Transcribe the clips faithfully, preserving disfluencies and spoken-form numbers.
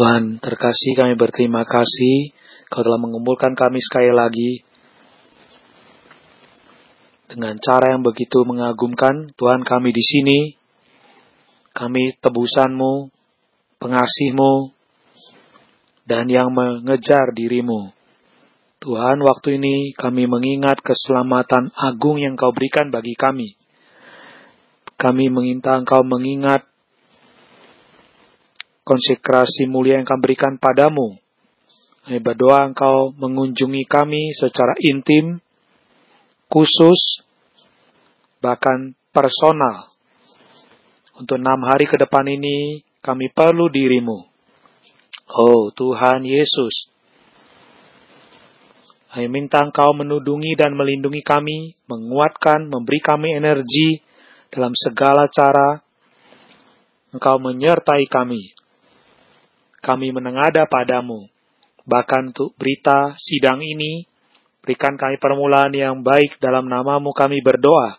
Tuhan terkasih, kami berterima kasih Kau telah mengumpulkan kami sekali lagi dengan cara yang begitu mengagumkan. Tuhan, kami di sini, kami tebusan-Mu, pengasih-Mu, dan yang mengejar diri-Mu. Tuhan, waktu ini kami mengingat keselamatan agung yang Kau berikan bagi kami. Kami meminta Engkau mengingat konsekrasi mulia yang Kau berikan padamu. Kami berdoa Engkau mengunjungi kami secara intim, khusus, bahkan personal. Untuk enam hari ke depan ini, kami perlu diri-Mu. Oh Tuhan Yesus, kami minta Engkau menudungi dan melindungi kami, menguatkan, memberi kami energi dalam segala cara. Engkau menyertai kami. Kami menengadah padamu. Bahkan untuk berita sidang ini, berikan kami permulaan yang baik dalam nama-Mu kami berdoa.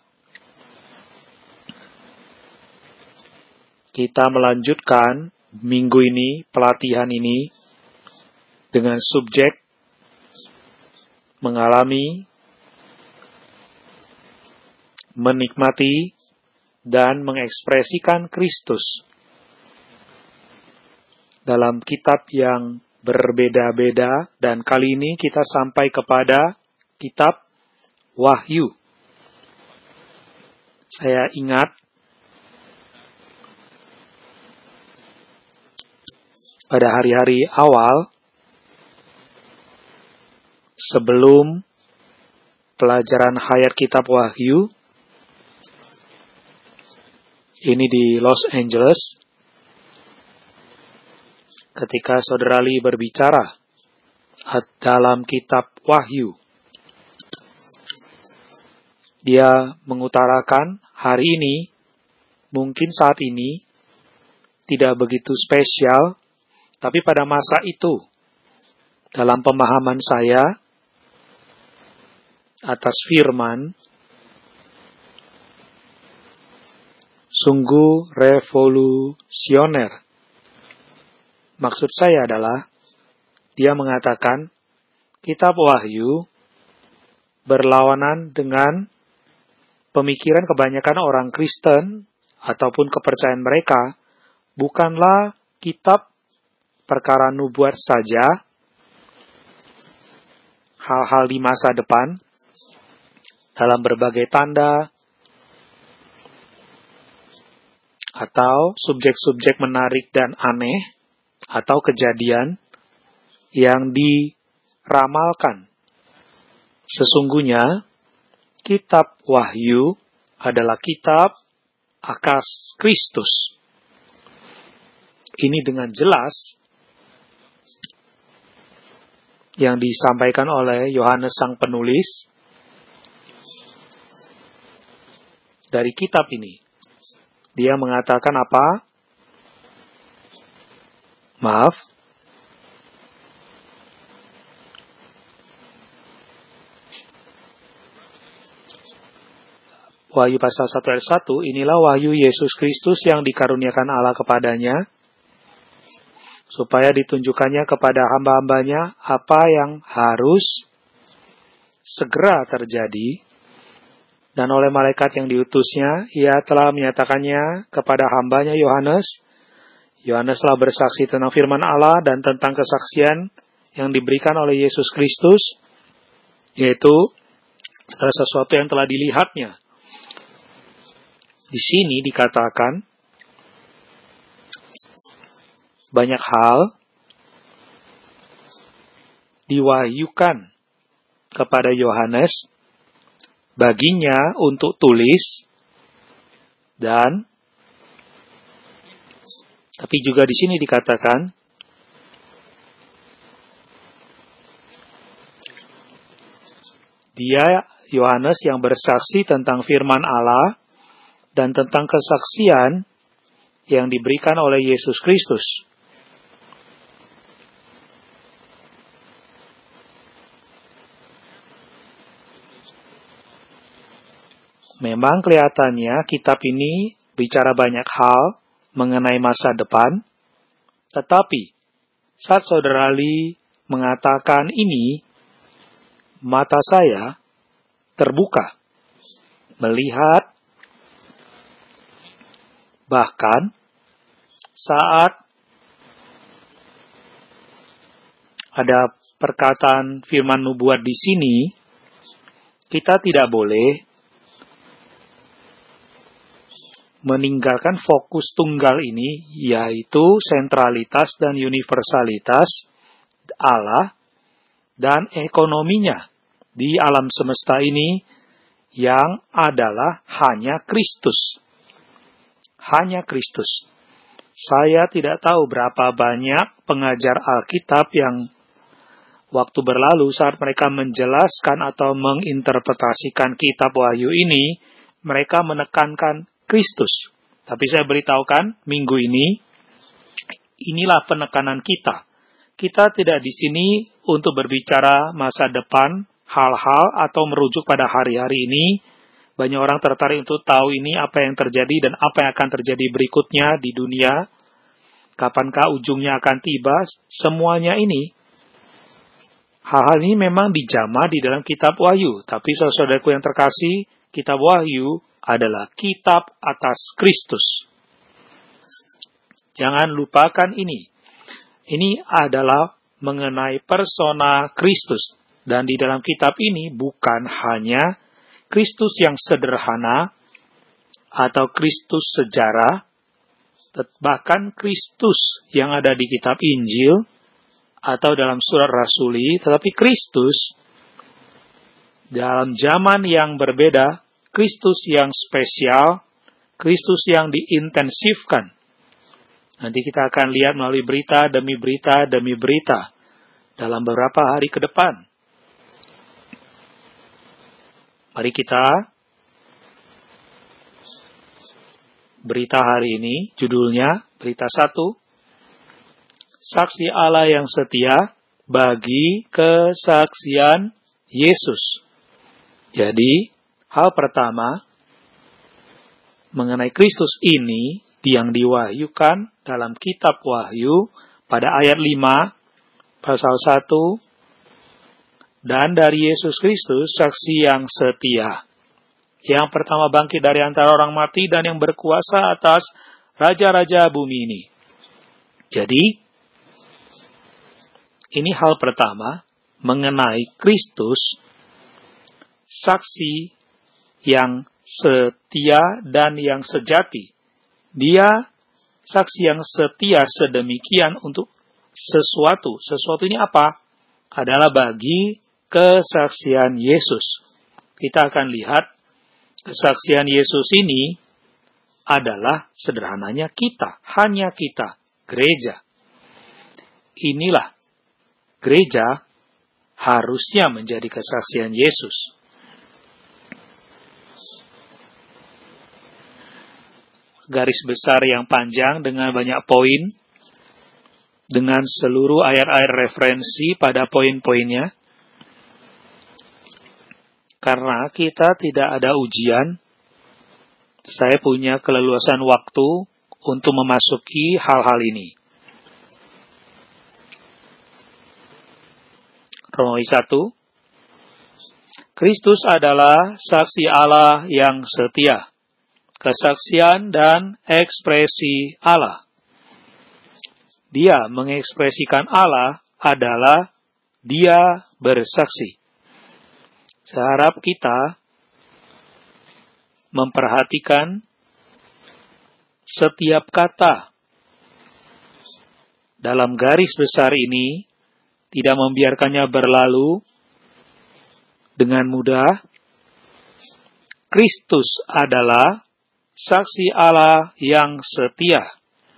Kita melanjutkan minggu ini, pelatihan ini, dengan subjek mengalami, menikmati, dan mengekspresikan Kristus. Dalam kitab yang berbeda-beda, dan kali ini kita sampai kepada kitab Wahyu. Saya ingat pada hari-hari awal, sebelum pelajaran hayat kitab Wahyu, ini di Los Angeles, ketika Saudara Lee berbicara dalam kitab Wahyu, dia mengutarakan hari ini, mungkin saat ini, tidak begitu spesial, tapi pada masa itu, dalam pemahaman saya, atas firman, sungguh revolusioner. Maksud saya adalah, dia mengatakan, kitab Wahyu berlawanan dengan pemikiran kebanyakan orang Kristen ataupun kepercayaan mereka, bukanlah kitab perkara nubuat saja, hal-hal di masa depan, dalam berbagai tanda, atau subjek-subjek menarik dan aneh, atau kejadian yang diramalkan. Sesungguhnya, kitab Wahyu adalah kitab akas Kristus. Ini dengan jelas yang disampaikan oleh Yohanes sang penulis dari kitab ini. Dia mengatakan apa? Maaf. Wahyu pasal satu ayat satu, inilah wahyu Yesus Kristus yang dikaruniakan Allah kepadanya, supaya ditunjukkannya kepada hamba-hambanya apa yang harus segera terjadi, dan oleh malaikat yang diutusnya, ia telah menyatakannya kepada hambanya Yohanes. Yohanes telah bersaksi tentang firman Allah dan tentang kesaksian yang diberikan oleh Yesus Kristus, yaitu segala sesuatu yang telah dilihatnya. Di sini dikatakan banyak hal diwahyukan kepada Yohanes baginya untuk tulis, dan tapi juga di sini dikatakan dia, Yohanes, yang bersaksi tentang firman Allah dan tentang kesaksian yang diberikan oleh Yesus Kristus. Memang kelihatannya kitab ini bicara banyak hal mengenai masa depan, tetapi Saat Saudara Ali mengatakan ini, mata saya terbuka, melihat bahkan saat ada perkataan firman nubuat di sini, kita tidak boleh meninggalkan fokus tunggal ini, yaitu sentralitas dan universalitas Allah dan ekonominya di alam semesta ini yang adalah hanya Kristus. Hanya Kristus. Saya tidak tahu berapa banyak pengajar Alkitab yang waktu berlalu saat mereka menjelaskan atau menginterpretasikan kitab Wahyu ini, mereka menekankan Kristus. Tapi saya beritahukan minggu ini, inilah penekanan kita. Kita tidak di sini untuk berbicara masa depan, hal-hal atau merujuk pada hari-hari ini. Banyak orang tertarik untuk tahu ini apa yang terjadi dan apa yang akan terjadi berikutnya di dunia. Kapankah ujungnya akan tiba? Semuanya ini, hal-hal ini memang dijamah di dalam kitab Wahyu. Tapi saudara-saudaraku yang terkasih, kitab Wahyu adalah kitab atas Kristus. Jangan lupakan ini. Ini adalah mengenai persona Kristus. Dan di dalam kitab ini bukan hanya Kristus yang sederhana atau Kristus sejarah, bahkan Kristus yang ada di kitab Injil atau dalam surat Rasuli, tetapi Kristus dalam zaman yang berbeda, Kristus yang spesial, Kristus yang diintensifkan. Nanti kita akan lihat melalui berita demi berita demi berita dalam beberapa hari ke depan. Mari kita berita hari ini, judulnya berita satu, Saksi Allah yang setia bagi kesaksian Yesus. Jadi, hal pertama, mengenai Kristus ini yang diwahyukan dalam kitab Wahyu pada ayat lima, pasal satu, dan dari Yesus Kristus, saksi yang setia. Yang pertama bangkit dari antara orang mati dan yang berkuasa atas raja-raja bumi ini. Jadi, ini hal pertama mengenai Kristus, saksi yang setia dan yang sejati. Dia saksi yang setia sedemikian untuk sesuatu. Sesuatu ini apa? Adalah bagi kesaksian Yesus. Kita akan lihat kesaksian Yesus ini adalah sederhananya kita, hanya kita, gereja. Inilah gereja harusnya menjadi kesaksian Yesus. Garis besar yang panjang dengan banyak poin, dengan seluruh ayat-ayat referensi pada poin-poinnya. Karena kita tidak ada ujian, saya punya keleluasan waktu untuk memasuki hal-hal ini. Romawi satu, Kristus adalah saksi Allah yang setia, kesaksian dan ekspresi Allah. Dia mengekspresikan Allah adalah dia bersaksi. Saya harap kita memperhatikan setiap kata dalam garis besar ini, tidak membiarkannya berlalu dengan mudah. Kristus adalah saksi Allah yang setia.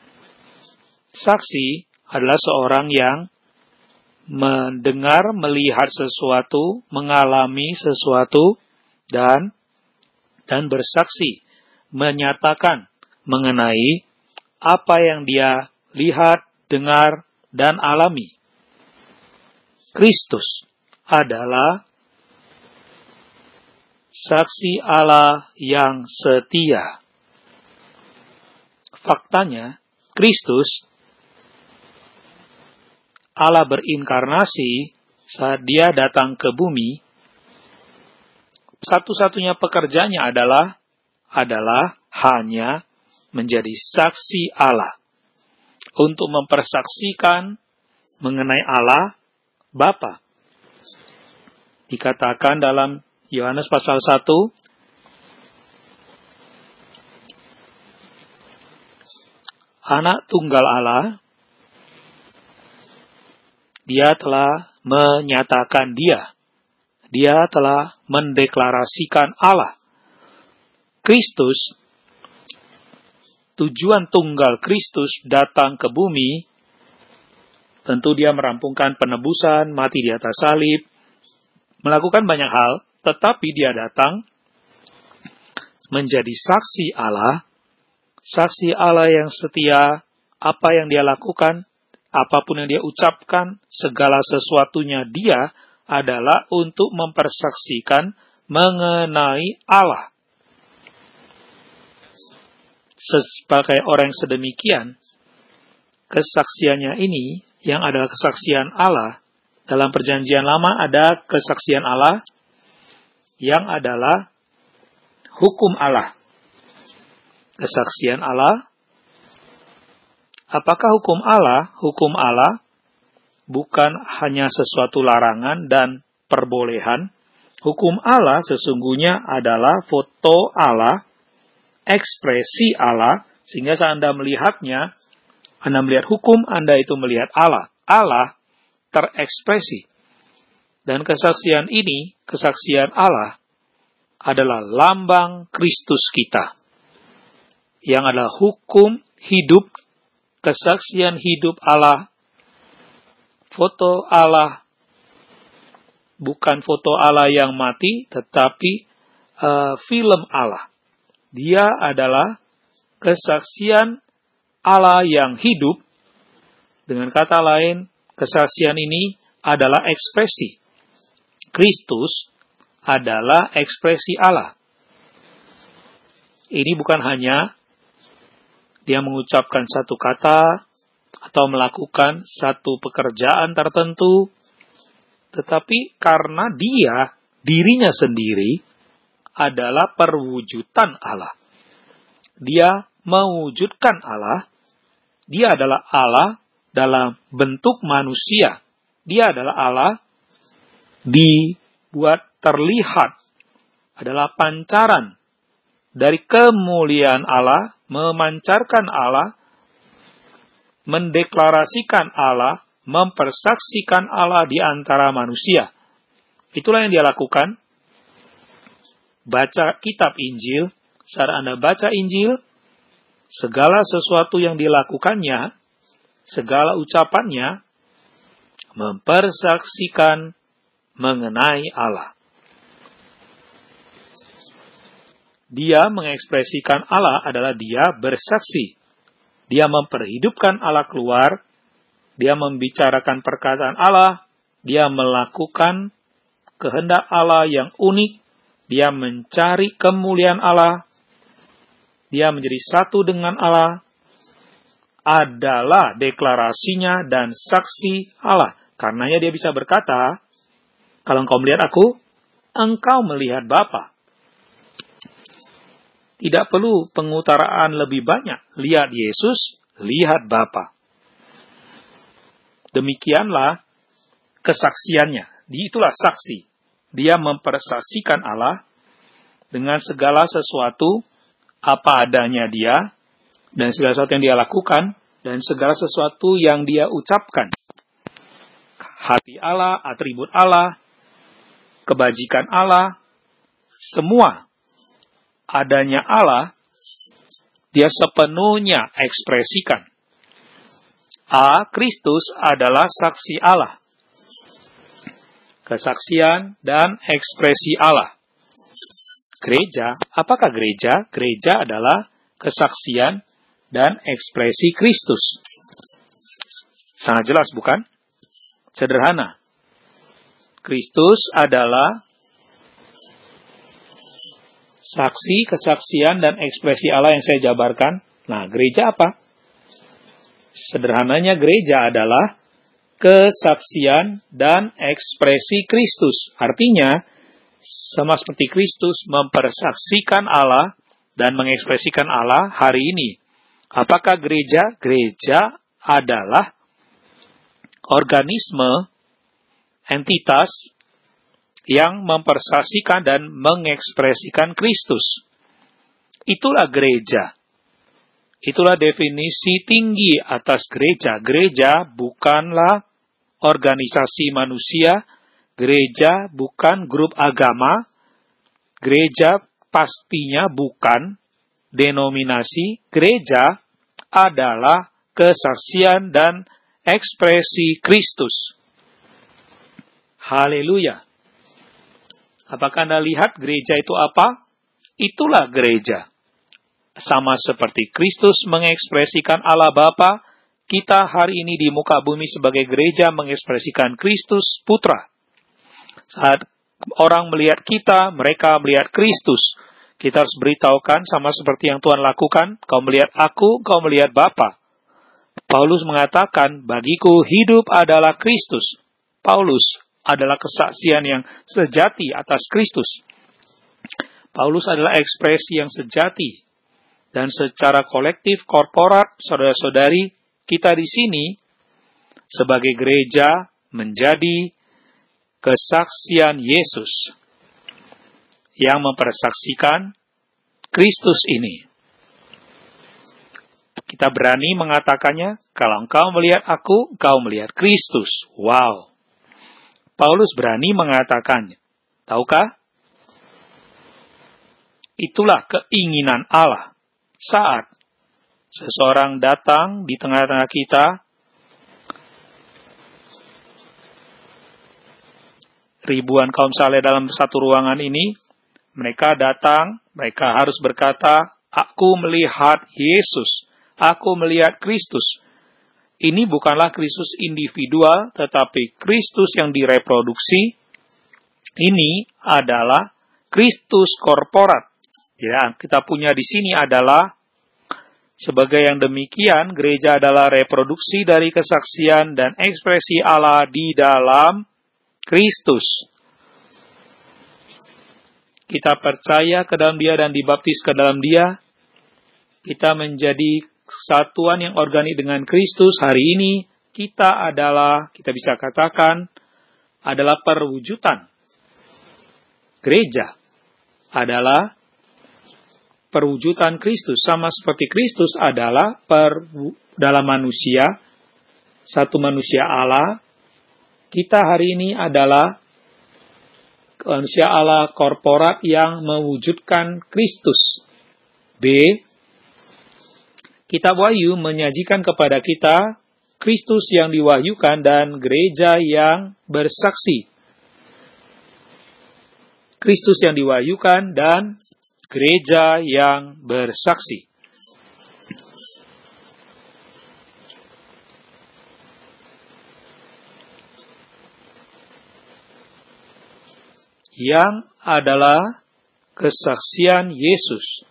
Saksi adalah seorang yang mendengar, melihat sesuatu, mengalami sesuatu, dan dan bersaksi, menyatakan mengenai apa yang dia lihat, dengar, dan alami. Kristus adalah saksi Allah yang setia. Faktanya, Kristus Allah berinkarnasi, saat dia datang ke bumi, satu-satunya pekerjaannya adalah adalah hanya menjadi saksi Allah. Untuk mempersaksikan mengenai Allah Bapa. Dikatakan dalam Yohanes pasal satu, Anak tunggal Allah, dia telah menyatakan dia. Dia telah mendeklarasikan Allah. Kristus, tujuan tunggal Kristus datang ke bumi, tentu dia merampungkan penebusan, mati di atas salib, melakukan banyak hal, tetapi dia datang menjadi saksi Allah, saksi Allah yang setia, apa yang dia lakukan, apapun yang dia ucapkan, segala sesuatunya dia adalah untuk mempersaksikan mengenai Allah. Sebagai orang yang sedemikian, kesaksiannya ini, yang adalah kesaksian Allah, dalam perjanjian lama ada kesaksian Allah, yang adalah hukum Allah. Kesaksian Allah. Apakah hukum Allah? Hukum Allah bukan hanya sesuatu larangan dan perbolehan. Hukum Allah sesungguhnya adalah foto Allah, ekspresi Allah, sehingga saat Anda melihatnya, Anda melihat hukum, Anda itu melihat Allah. Allah terekspresi. Dan kesaksian ini, kesaksian Allah, adalah lambang Kristus kita. Yang adalah hukum hidup, kesaksian hidup Allah, foto Allah, bukan foto Allah yang mati, tetapi uh, film Allah. Dia adalah kesaksian Allah yang hidup. Dengan kata lain, kesaksian ini adalah ekspresi. Kristus adalah ekspresi Allah. Ini bukan hanya dia mengucapkan satu kata atau melakukan satu pekerjaan tertentu, tetapi karena dia, dirinya sendiri, adalah perwujudan Allah. Dia mewujudkan Allah. Dia adalah Allah dalam bentuk manusia. Dia adalah Allah dibuat terlihat. Adalah pancaran dari kemuliaan Allah, memancarkan Allah, mendeklarasikan Allah, mempersaksikan Allah di antara manusia. Itulah yang dia lakukan. Baca kitab Injil, saat Anda baca Injil, segala sesuatu yang dilakukannya, segala ucapannya, mempersaksikan mengenai Allah. Dia mengekspresikan Allah adalah dia bersaksi. Dia memperhidupkan Allah keluar. Dia membicarakan perkataan Allah. Dia melakukan kehendak Allah yang unik. Dia mencari kemuliaan Allah. Dia menjadi satu dengan Allah. Adalah deklarasinya dan saksi Allah. Karenanya dia bisa berkata, kalau engkau melihat aku, engkau melihat Bapa. Tidak perlu pengutaraan lebih banyak. Lihat Yesus, lihat Bapa. Demikianlah kesaksiannya. Itulah saksi. Dia mempersaksikan Allah dengan segala sesuatu apa adanya dia, dan segala sesuatu yang dia lakukan, dan segala sesuatu yang dia ucapkan. Hati Allah, atribut Allah, kebajikan Allah, semua adanya Allah, dia sepenuhnya ekspresikan. A. Kristus adalah saksi Allah. Kesaksian dan ekspresi Allah. Gereja, apakah gereja? Gereja adalah kesaksian dan ekspresi Kristus. Sangat jelas, bukan? Sederhana. Kristus adalah saksi, kesaksian, dan ekspresi Allah yang saya jabarkan. Nah, gereja apa? Sederhananya gereja adalah kesaksian dan ekspresi Kristus. Artinya, sama seperti Kristus mempersaksikan Allah dan mengekspresikan Allah hari ini. Apakah gereja? Gereja adalah organisme, entitas yang mempersaksikan dan mengekspresikan Kristus. Itulah gereja. Itulah definisi tinggi atas gereja. Gereja bukanlah organisasi manusia, gereja bukan grup agama, gereja pastinya bukan denominasi, gereja adalah kesaksian dan ekspresi Kristus. Haleluya. Apakah Anda lihat gereja itu apa? Itulah gereja. Sama seperti Kristus mengekspresikan Allah Bapa, kita hari ini di muka bumi sebagai gereja mengekspresikan Kristus Putra. Saat orang melihat kita, mereka melihat Kristus. Kita harus beritahukan sama seperti yang Tuhan lakukan, kau melihat aku, kau melihat Bapa. Paulus mengatakan, bagiku hidup adalah Kristus. Paulus adalah kesaksian yang sejati atas Kristus. Paulus adalah ekspresi yang sejati. Dan secara kolektif, korporat, saudara-saudari, kita di sini sebagai gereja menjadi kesaksian Yesus yang mempersaksikan Kristus ini. Kita berani mengatakannya, kalau engkau melihat aku, engkau melihat Kristus. Wow. Paulus berani mengatakannya. Tahukah? Itulah keinginan Allah. Saat seseorang datang di tengah-tengah kita, ribuan kaum saleh dalam satu ruangan ini, mereka datang, mereka harus berkata, aku melihat Yesus, aku melihat Kristus. Ini bukanlah Kristus individual, tetapi Kristus yang direproduksi. Ini adalah Kristus korporat. Ya, kita punya di sini adalah sebagai yang demikian, gereja adalah reproduksi dari kesaksian dan ekspresi Allah di dalam Kristus. Kita percaya ke dalam Dia dan dibaptis ke dalam Dia. Kita menjadi kesatuan yang organik dengan Kristus. Hari ini kita adalah, kita bisa katakan, adalah perwujudan. Gereja adalah perwujudan Kristus. Sama seperti Kristus adalah per, dalam manusia, satu manusia Allah. Kita hari ini adalah manusia Allah korporat yang mewujudkan Kristus. B. Kitab Wahyu menyajikan kepada kita Kristus yang diwahyukan dan gereja yang bersaksi. Kristus yang diwahyukan dan gereja yang bersaksi. Yang adalah kesaksian Yesus.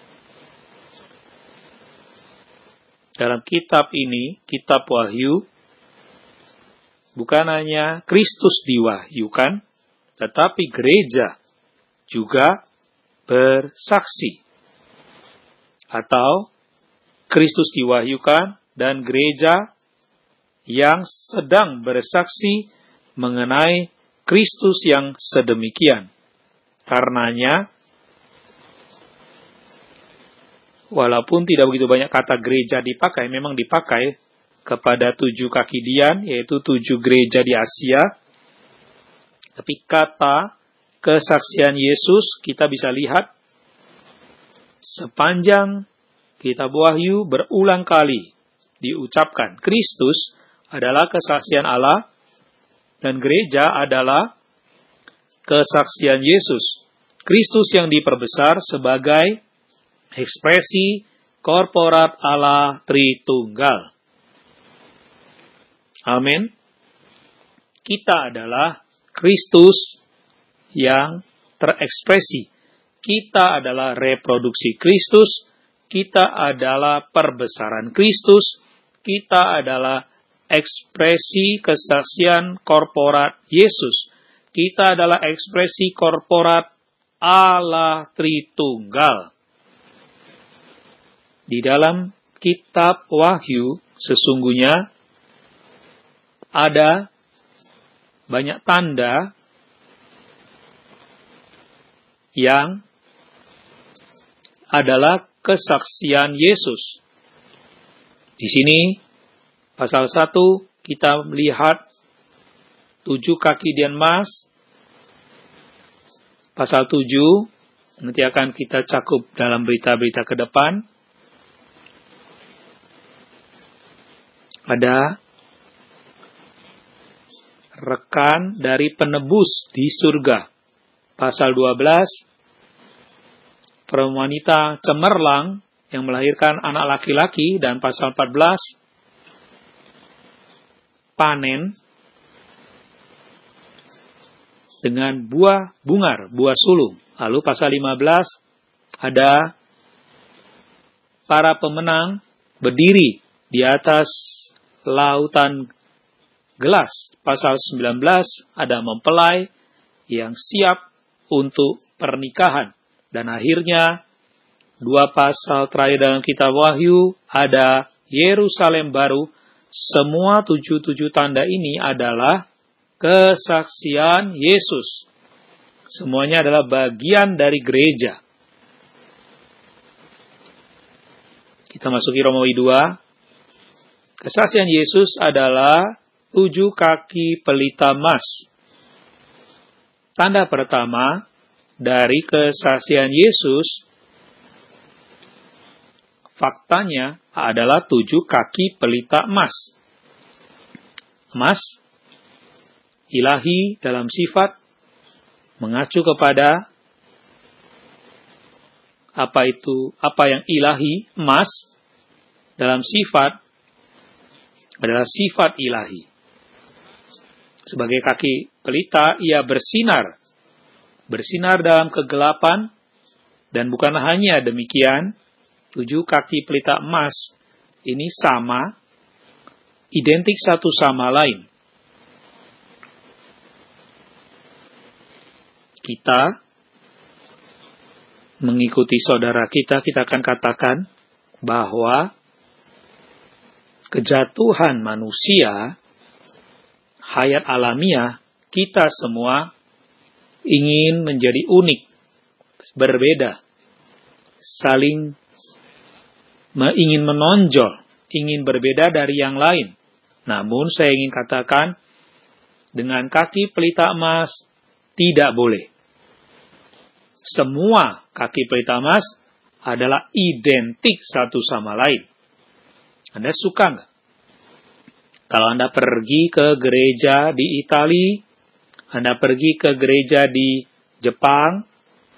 Dalam kitab ini, kitab Wahyu, bukan hanya Kristus diwahyukan, tetapi gereja juga bersaksi. Atau Kristus diwahyukan dan gereja yang sedang bersaksi mengenai Kristus yang sedemikian. Karenanya, walaupun tidak begitu banyak kata gereja dipakai, memang dipakai kepada tujuh kaki dian, yaitu tujuh gereja di Asia. Tapi kata kesaksian Yesus kita bisa lihat sepanjang kitab Wahyu berulang kali diucapkan. Kristus adalah kesaksian Allah dan gereja adalah kesaksian Yesus. Kristus yang diperbesar sebagai ekspresi korporat Allah Tritunggal. Amin. Kita adalah Kristus yang terekspresi. Kita adalah reproduksi Kristus. Kita adalah perbesaran Kristus. Kita adalah ekspresi kesaksian korporat Yesus. Kita adalah ekspresi korporat Allah Tritunggal. Di dalam kitab Wahyu sesungguhnya ada banyak tanda yang adalah kesaksian Yesus. Di sini pasal satu kita melihat tujuh kaki di emas. Pasal tujuh nanti akan kita cakup dalam berita-berita ke depan. Ada rekan dari penebus di surga. Pasal dua belas, perempuan wanita cemerlang yang melahirkan anak laki-laki. Dan pasal empat belas, panen dengan buah bungar, buah sulung. Lalu pasal lima belas, ada para pemenang berdiri di atas lautan gelas. Pasal sembilan belas, ada mempelai yang siap untuk pernikahan. Dan akhirnya, dua pasal terakhir dalam kitab Wahyu, ada Yerusalem baru. Semua tujuh-tujuh tanda ini adalah kesaksian Yesus. Semuanya adalah bagian dari gereja. Kita masuki Romawi dua. Kesaksian Yesus adalah tujuh kaki pelita emas. Tanda pertama dari kesaksian Yesus, faktanya adalah tujuh kaki pelita emas. Emas, ilahi dalam sifat, mengacu kepada apa itu, apa yang ilahi. Emas dalam sifat adalah sifat ilahi. Sebagai kaki pelita, ia bersinar. Bersinar dalam kegelapan. Dan bukan hanya demikian, tujuh kaki pelita emas ini sama, identik satu sama lain. Kita mengikuti saudara kita, kita akan katakan bahwa kejatuhan manusia, hayat alamiah, kita semua ingin menjadi unik, berbeda, saling ingin menonjol, ingin berbeda dari yang lain. Namun saya ingin katakan, dengan kaki pelita emas tidak boleh. Semua kaki pelita emas adalah identik satu sama lain. Anda suka nggak? Kalau Anda pergi ke gereja di Italia, Anda pergi ke gereja di Jepang,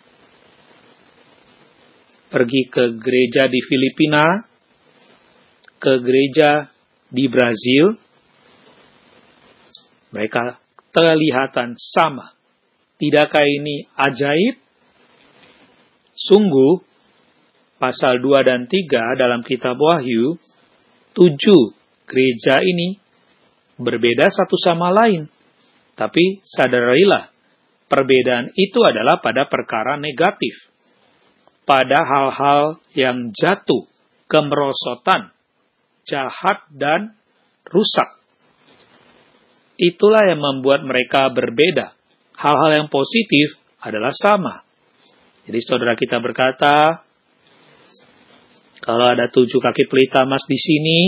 pergi ke gereja di Filipina, ke gereja di Brazil, mereka kelihatan sama. Tidakkah ini ajaib? Sungguh, pasal dua dan tiga dalam kitab Wahyu, tujuh gereja ini berbeda satu sama lain. Tapi sadarilah, perbedaan itu adalah pada perkara negatif. Pada hal-hal yang jatuh, kemerosotan, jahat, dan rusak. Itulah yang membuat mereka berbeda. Hal-hal yang positif adalah sama. Jadi saudara kita berkata, kalau ada tujuh kaki pelita emas di sini,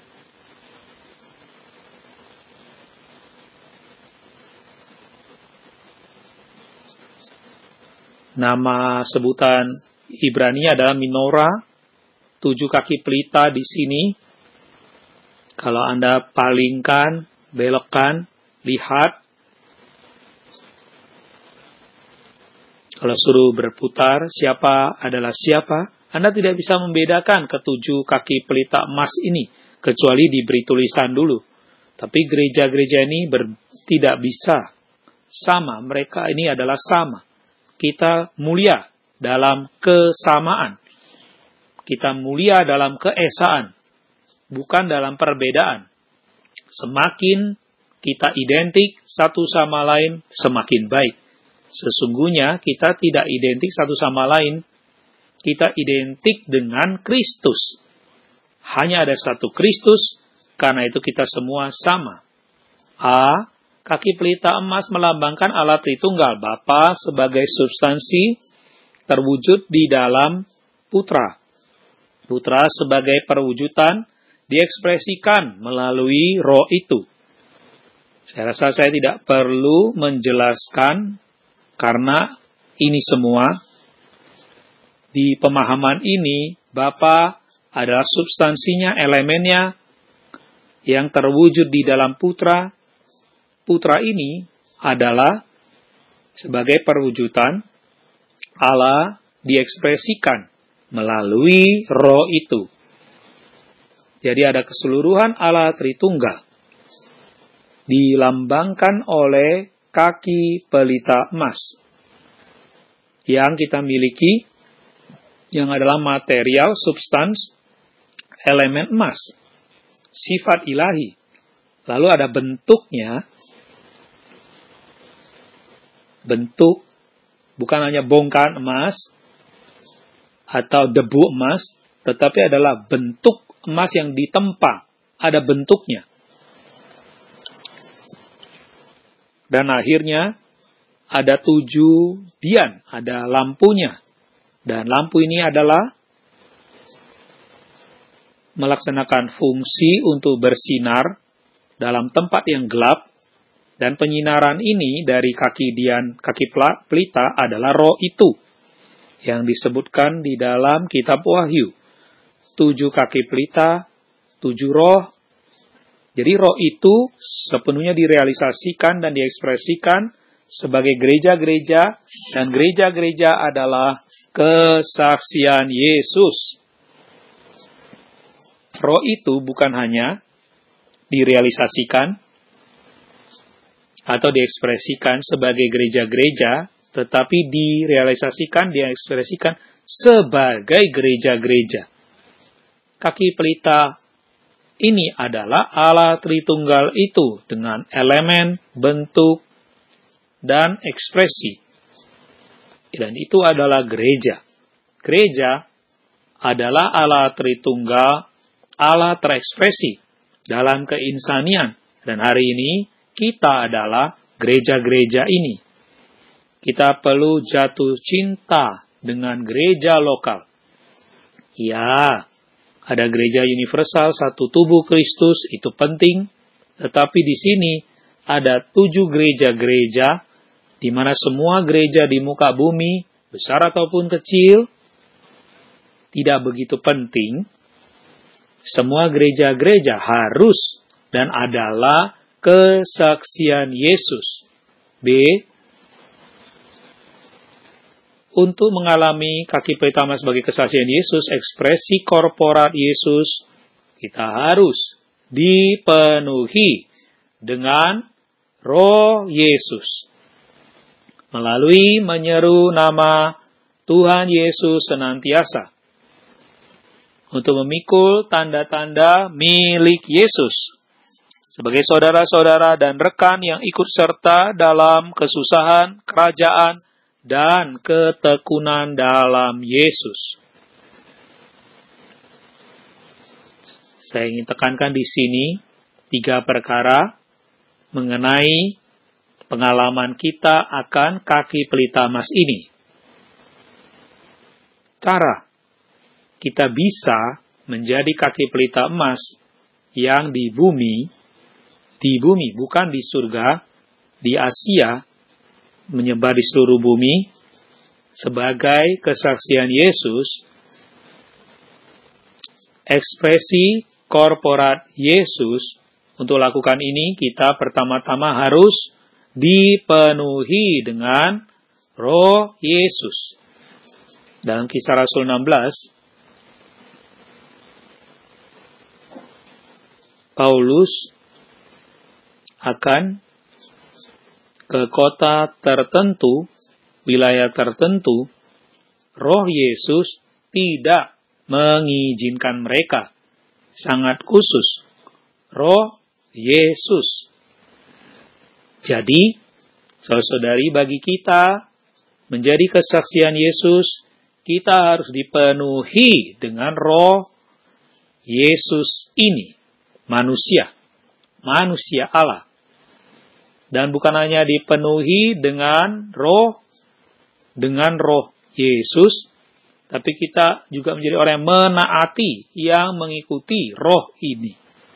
nama sebutan Ibrani adalah menorah, tujuh kaki pelita di sini. Kalau Anda palingkan, belokkan, lihat, kalau suruh berputar, siapa adalah siapa, Anda tidak bisa membedakan ketujuh kaki pelita emas ini, kecuali diberi tulisan dulu. Tapi gereja-gereja ini ber, tidak bisa sama, mereka ini adalah sama. Kita mulia dalam kesamaan. Kita mulia dalam keesaan, bukan dalam perbedaan. Semakin kita identik satu sama lain, semakin baik. Sesungguhnya kita tidak identik satu sama lain. Kita identik dengan Kristus. Hanya ada satu Kristus, karena itu kita semua sama. A. Kaki pelita emas melambangkan Allah Tritunggal Bapa sebagai substansi terwujud di dalam Putra. Putra sebagai perwujudan diekspresikan melalui Roh itu. Saya rasa saya tidak perlu menjelaskan karena ini semua di pemahaman ini Bapa adalah substansinya, elemennya yang terwujud di dalam Putra. Putra ini adalah sebagai perwujudan Allah diekspresikan melalui Roh itu. Jadi ada keseluruhan Allah Tritunggal dilambangkan oleh kaki pelita emas yang kita miliki, yang adalah material, substans, elemen emas, sifat ilahi. Lalu ada bentuknya, bentuk bukan hanya bongkahan emas atau debu emas, tetapi adalah bentuk emas yang ditempa, ada bentuknya. Dan akhirnya ada tujuh dian, ada lampunya. Dan lampu ini adalah melaksanakan fungsi untuk bersinar dalam tempat yang gelap. Dan penyinaran ini dari kaki dian, kaki pelita adalah Roh itu, yang disebutkan di dalam kitab Wahyu. Tujuh kaki pelita, tujuh roh. Jadi roh itu sepenuhnya direalisasikan dan diekspresikan sebagai gereja-gereja, dan gereja-gereja adalah kesaksian Yesus. Roh itu bukan hanya direalisasikan atau diekspresikan sebagai gereja-gereja, tetapi direalisasikan, diekspresikan sebagai gereja-gereja. Kaki pelita ini adalah Allah Tritunggal itu dengan elemen, bentuk, dan ekspresi. Dan itu adalah gereja. Gereja adalah Allah Tritunggal, Allah terekspresi dalam keinsanian. Dan hari ini kita adalah gereja-gereja ini. Kita perlu jatuh cinta dengan gereja lokal. Ya, ada gereja universal, satu tubuh Kristus, itu penting. Tetapi di sini ada tujuh gereja-gereja, di mana semua gereja di muka bumi, besar ataupun kecil, tidak begitu penting. Semua gereja-gereja harus dan adalah kesaksian Yesus. B. Untuk mengalami kaki pelita emas sebagai kesaksian Yesus, ekspresi korporat Yesus, kita harus dipenuhi dengan Roh Yesus. Melalui menyeru nama Tuhan Yesus senantiasa. Untuk memikul tanda-tanda milik Yesus. Sebagai saudara-saudara dan rekan yang ikut serta dalam kesusahan, kerajaan, dan ketekunan dalam Yesus. Saya ingin tekankan di sini tiga perkara mengenai pengalaman kita akan kaki pelita emas ini. Cara kita bisa menjadi kaki pelita emas yang di bumi, di bumi, bukan di surga, di Asia, menyebar di seluruh bumi, sebagai kesaksian Yesus, ekspresi korporat Yesus. Untuk lakukan ini, kita pertama-tama harus dipenuhi dengan Roh Yesus. Dalam Kisah Rasul enam belas, Paulus akan ke kota tertentu, wilayah tertentu. Roh Yesus tidak mengizinkan mereka. Sangat khusus. Roh Yesus. Jadi, saudara-saudari, bagi kita menjadi kesaksian Yesus, kita harus dipenuhi dengan roh Yesus ini. Manusia. Manusia Allah. Dan bukan hanya dipenuhi dengan roh, dengan roh Yesus, tapi kita juga menjadi orang yang menaati, yang mengikuti roh ini.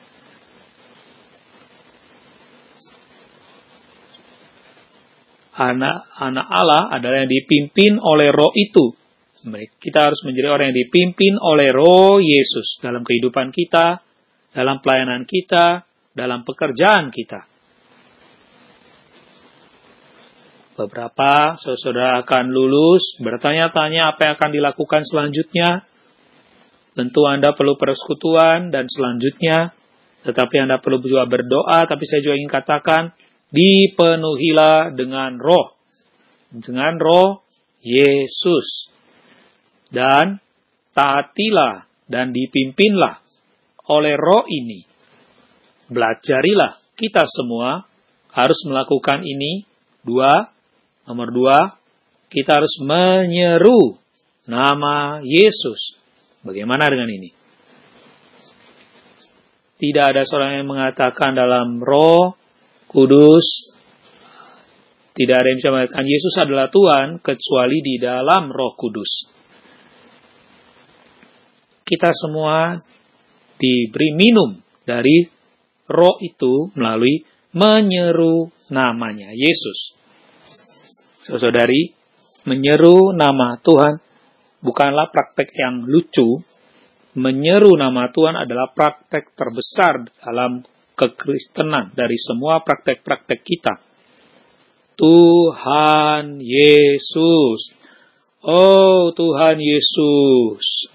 Anak-anak Allah adalah yang dipimpin oleh roh itu. Kita harus menjadi orang yang dipimpin oleh roh Yesus dalam kehidupan kita, dalam pelayanan kita, dalam pekerjaan kita. Beberapa saudara akan lulus, bertanya-tanya apa yang akan dilakukan selanjutnya. Tentu Anda perlu persekutuan dan selanjutnya, tetapi Anda perlu juga berdoa, tapi saya juga ingin katakan, dipenuhilah dengan roh. Dengan roh Yesus. Dan taatilah dan dipimpinlah oleh roh ini. Belajarilah, kita semua harus melakukan ini. Dua, nomor dua, kita harus menyeru nama Yesus. Bagaimana dengan ini? Tidak ada seorang yang mengatakan dalam roh Kudus, tidak ada yang bisa mengatakan Yesus adalah Tuhan, kecuali di dalam roh kudus. Kita semua diberi minum dari roh itu melalui menyeru namanya Yesus. Saudari, menyeru nama Tuhan bukanlah praktek yang lucu. Menyeru nama Tuhan adalah praktek terbesar dalam kekristenan dari semua praktek-praktek kita. Tuhan Yesus. Oh Tuhan Yesus.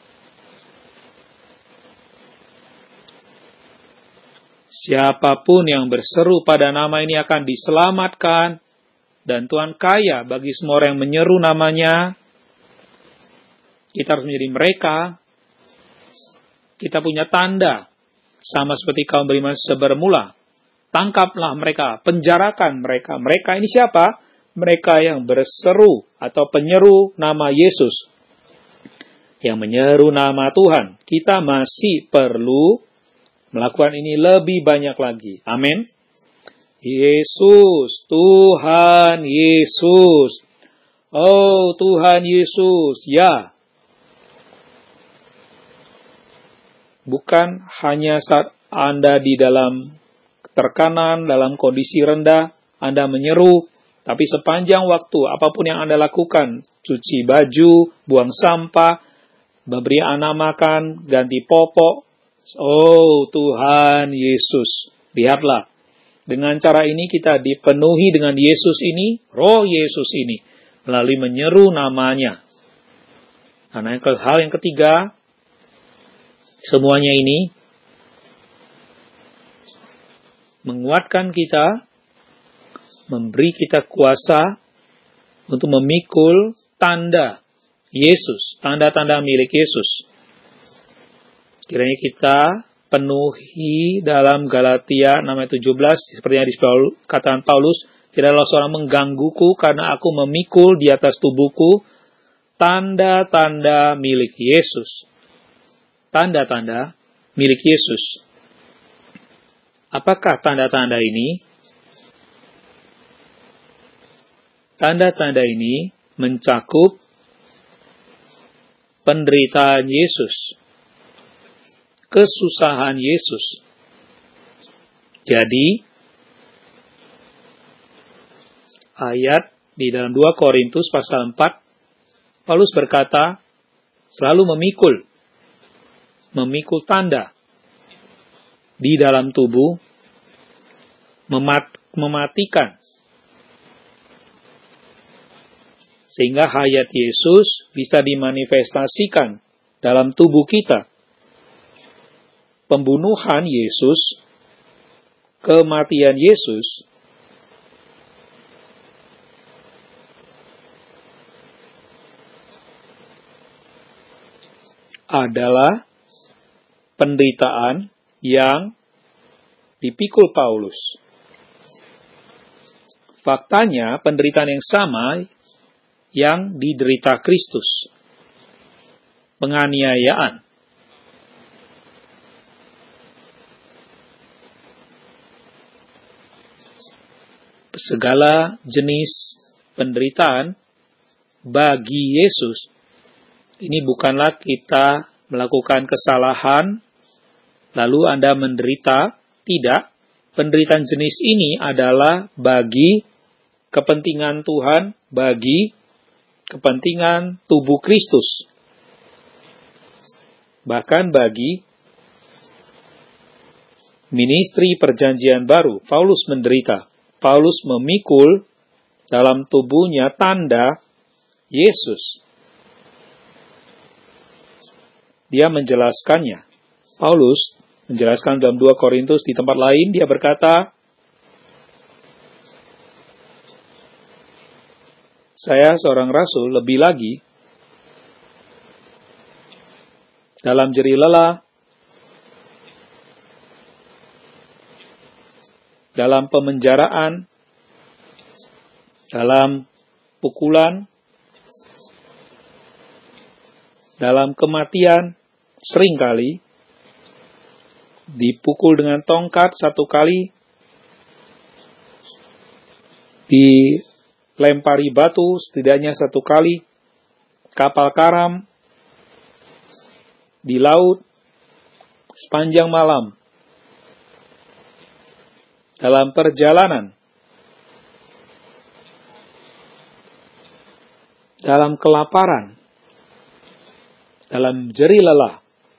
Siapapun yang berseru pada nama ini akan diselamatkan. Dan Tuhan kaya bagi semua orang yang menyeru namanya. Kita harus menjadi mereka. Kita punya tanda. Sama seperti kaum beriman sebermula. Tangkaplah mereka, penjarakan mereka. Mereka ini siapa? Mereka yang berseru atau penyeru nama Yesus. Yang menyeru nama Tuhan. Kita masih perlu melakukan ini lebih banyak lagi. Amin. Yesus, Tuhan Yesus. Oh Tuhan Yesus, ya. Bukan hanya saat Anda di dalam tekanan, dalam kondisi rendah, Anda menyeru, tapi sepanjang waktu, apapun yang Anda lakukan, cuci baju, buang sampah, memberi anak makan, ganti popok, oh Tuhan Yesus, lihatlah. Dengan cara ini kita dipenuhi dengan Yesus ini, roh Yesus ini, melalui menyeru namanya. Karena hal yang ketiga, semuanya ini menguatkan kita, memberi kita kuasa untuk memikul tanda Yesus, tanda-tanda milik Yesus. Kiranya kita penuhi dalam Galatia enam ayat tujuh belas, seperti yang dikatakan Paulus, tidaklah seorang menggangguku karena aku memikul di atas tubuhku tanda-tanda milik Yesus. Tanda-tanda milik Yesus. Apakah tanda-tanda ini? Tanda-tanda ini mencakup penderitaan Yesus, kesusahan Yesus. Jadi, ayat di dalam dua Korintus pasal empat, Paulus berkata, selalu memikul, memikul tanda di dalam tubuh, memat, mematikan, sehingga hayat Yesus bisa dimanifestasikan dalam tubuh kita. Pembunuhan Yesus, kematian Yesus, adalah penderitaan yang dipikul Paulus. Faktanya, penderitaan yang sama yang diderita Kristus. Penganiayaan. Segala jenis penderitaan bagi Yesus. Ini bukanlah kita melakukan kesalahan, lalu Anda menderita. Tidak. Penderitaan jenis ini adalah bagi kepentingan Tuhan, bagi kepentingan tubuh Kristus. Bahkan bagi ministry perjanjian baru, Paulus menderita. Paulus memikul dalam tubuhnya tanda Yesus. Dia menjelaskannya. Paulus menjelaskan dalam dua Korintus di tempat lain, dia berkata, saya seorang rasul, lebih lagi, dalam jerih lelah, dalam pemenjaraan, dalam pukulan, dalam kematian, seringkali dipukul dengan tongkat satu kali, dilempari batu setidaknya satu kali, kapal karam, di laut, sepanjang malam, dalam perjalanan, dalam kelaparan, dalam jerih lelah,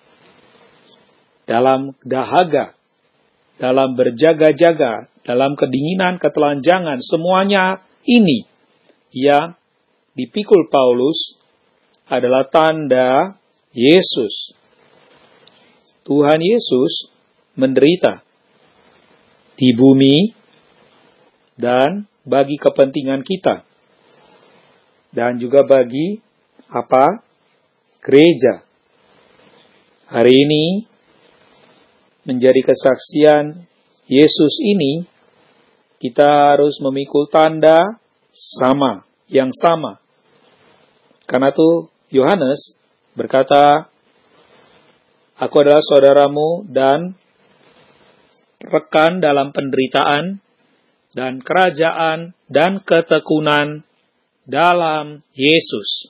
dalam dahaga, dalam berjaga-jaga, dalam kedinginan, ketelanjangan, semuanya ini yang dipikul Paulus adalah tanda Yesus. Tuhan Yesus menderita di bumi dan bagi kepentingan kita. Dan juga bagi apa? Gereja. Hari ini menjadi kesaksian Yesus ini, kita harus memikul tanda sama, yang sama. Karena itu Yohanes berkata, aku adalah saudaramu dan rekan dalam penderitaan dan kerajaan dan ketekunan dalam Yesus.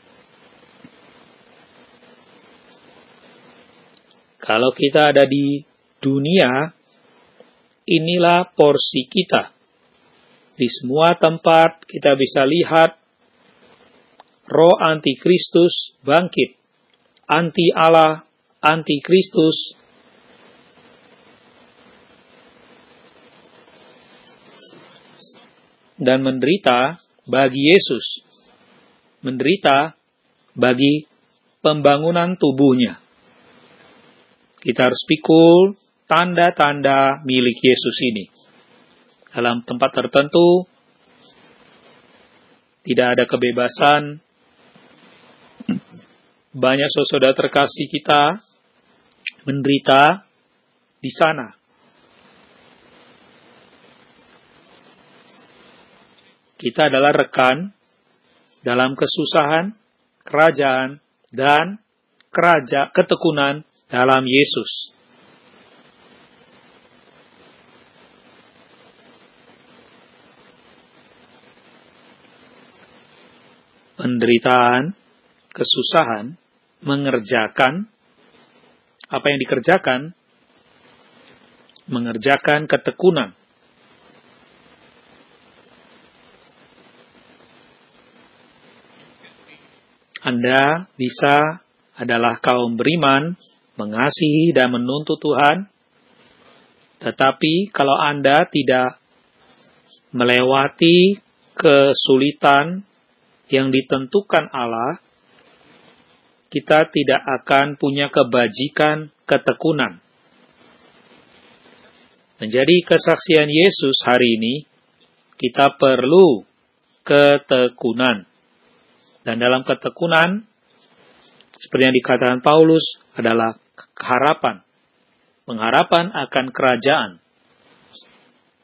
Kalau kita ada di dunia, inilah porsi kita. Di semua tempat kita bisa lihat roh antikristus bangkit. Anti Allah, antikristus. Dan menderita bagi Yesus. Menderita bagi pembangunan tubuhnya. Kita harus pikul tanda-tanda milik Yesus ini. Dalam tempat tertentu, tidak ada kebebasan. Banyak saudara terkasih kita menderita di sana. Kita adalah rekan dalam kesusahan, kerajaan, dan keraja ketekunan dalam Yesus. Penderitaan, kesusahan, mengerjakan, apa yang dikerjakan? Mengerjakan ketekunan. Anda bisa adalah kaum beriman, mengasihi dan menuntut Tuhan, tetapi kalau Anda tidak melewati kesulitan yang ditentukan Allah, kita tidak akan punya kebajikan ketekunan. Menjadi kesaksian Yesus hari ini, kita perlu ketekunan. Dan dalam ketekunan, seperti yang dikatakan Paulus, adalah harapan. Pengharapan akan kerajaan.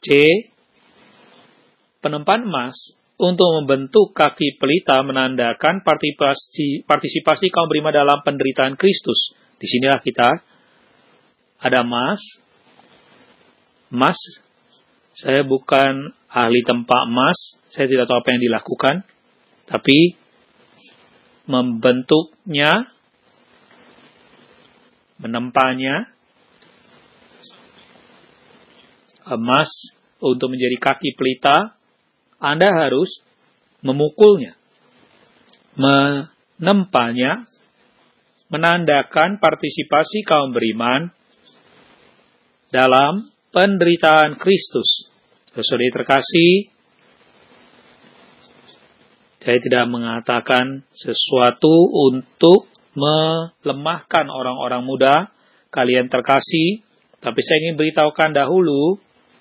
C. Penempan emas untuk membentuk kaki pelita menandakan partisipasi, partisipasi kaum beriman dalam penderitaan Kristus. Disinilah kita ada emas. Emas, saya bukan ahli tempa emas, saya tidak tahu apa yang dilakukan, tapi membentuknya, menempanya, emas untuk menjadi kaki pelita, Anda harus memukulnya, menempanya, menandakan partisipasi kaum beriman dalam penderitaan Kristus. Saudara terkasih, saya tidak mengatakan sesuatu untuk melemahkan orang-orang muda, kalian terkasih, tapi saya ingin beritahukan dahulu,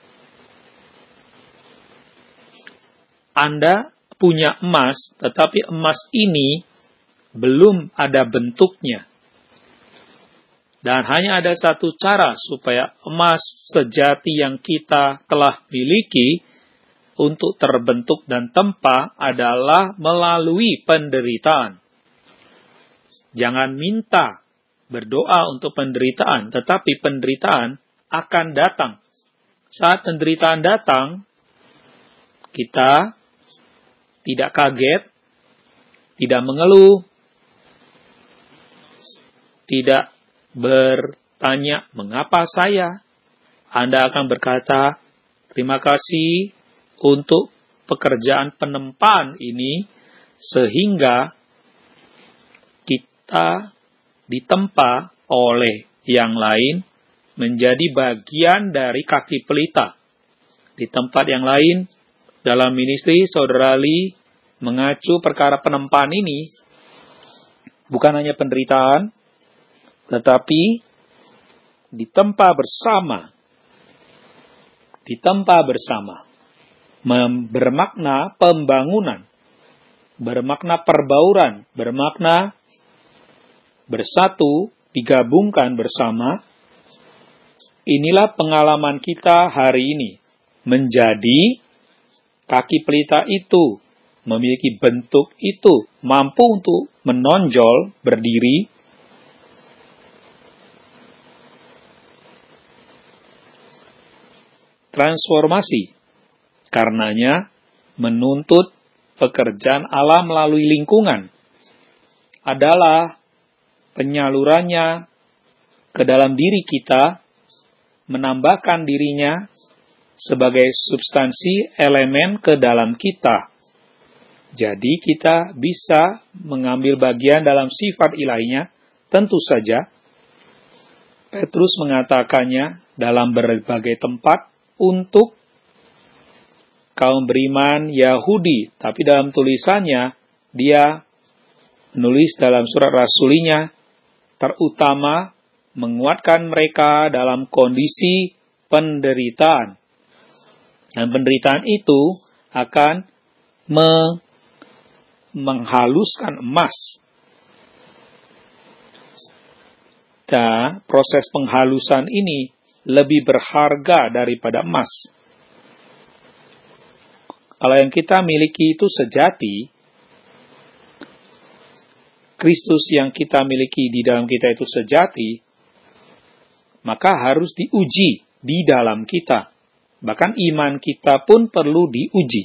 Anda punya emas, tetapi emas ini belum ada bentuknya. Dan hanya ada satu cara supaya emas sejati yang kita telah miliki untuk terbentuk dan tempa adalah melalui penderitaan. Jangan minta berdoa untuk penderitaan, tetapi penderitaan akan datang. Saat penderitaan datang, kita tidak kaget, tidak mengeluh, tidak bertanya, mengapa saya? Anda akan berkata, terima kasih untuk pekerjaan penempaan ini, sehingga kita ditempa oleh yang lain menjadi bagian dari kaki pelita. Di tempat yang lain, dalam ministri, Saudara Ali mengacu perkara penempaan ini, bukan hanya penderitaan, tetapi ditempa bersama. Ditempa bersama. Bermakna pembangunan. Bermakna perbauran. Bermakna bersatu, digabungkan bersama. Inilah pengalaman kita hari ini. Menjadi kaki pelita itu, memiliki bentuk itu, mampu untuk menonjol, berdiri, transformasi. Karenanya, menuntut pekerjaan Allah melalui lingkungan adalah penyalurannya ke dalam diri kita, menambahkan dirinya sebagai substansi elemen ke dalam kita. Jadi kita bisa mengambil bagian dalam sifat ilahinya, tentu saja. Petrus mengatakannya dalam berbagai tempat untuk kaum beriman Yahudi. Tapi dalam tulisannya, dia menulis dalam surat rasulinya, terutama menguatkan mereka dalam kondisi penderitaan. Dan penderitaan itu akan me- menghaluskan emas. Dan proses penghalusan ini lebih berharga daripada emas. Kalau yang kita miliki itu sejati, Kristus yang kita miliki di dalam kita itu sejati, maka harus diuji di dalam kita. Bahkan iman kita pun perlu diuji.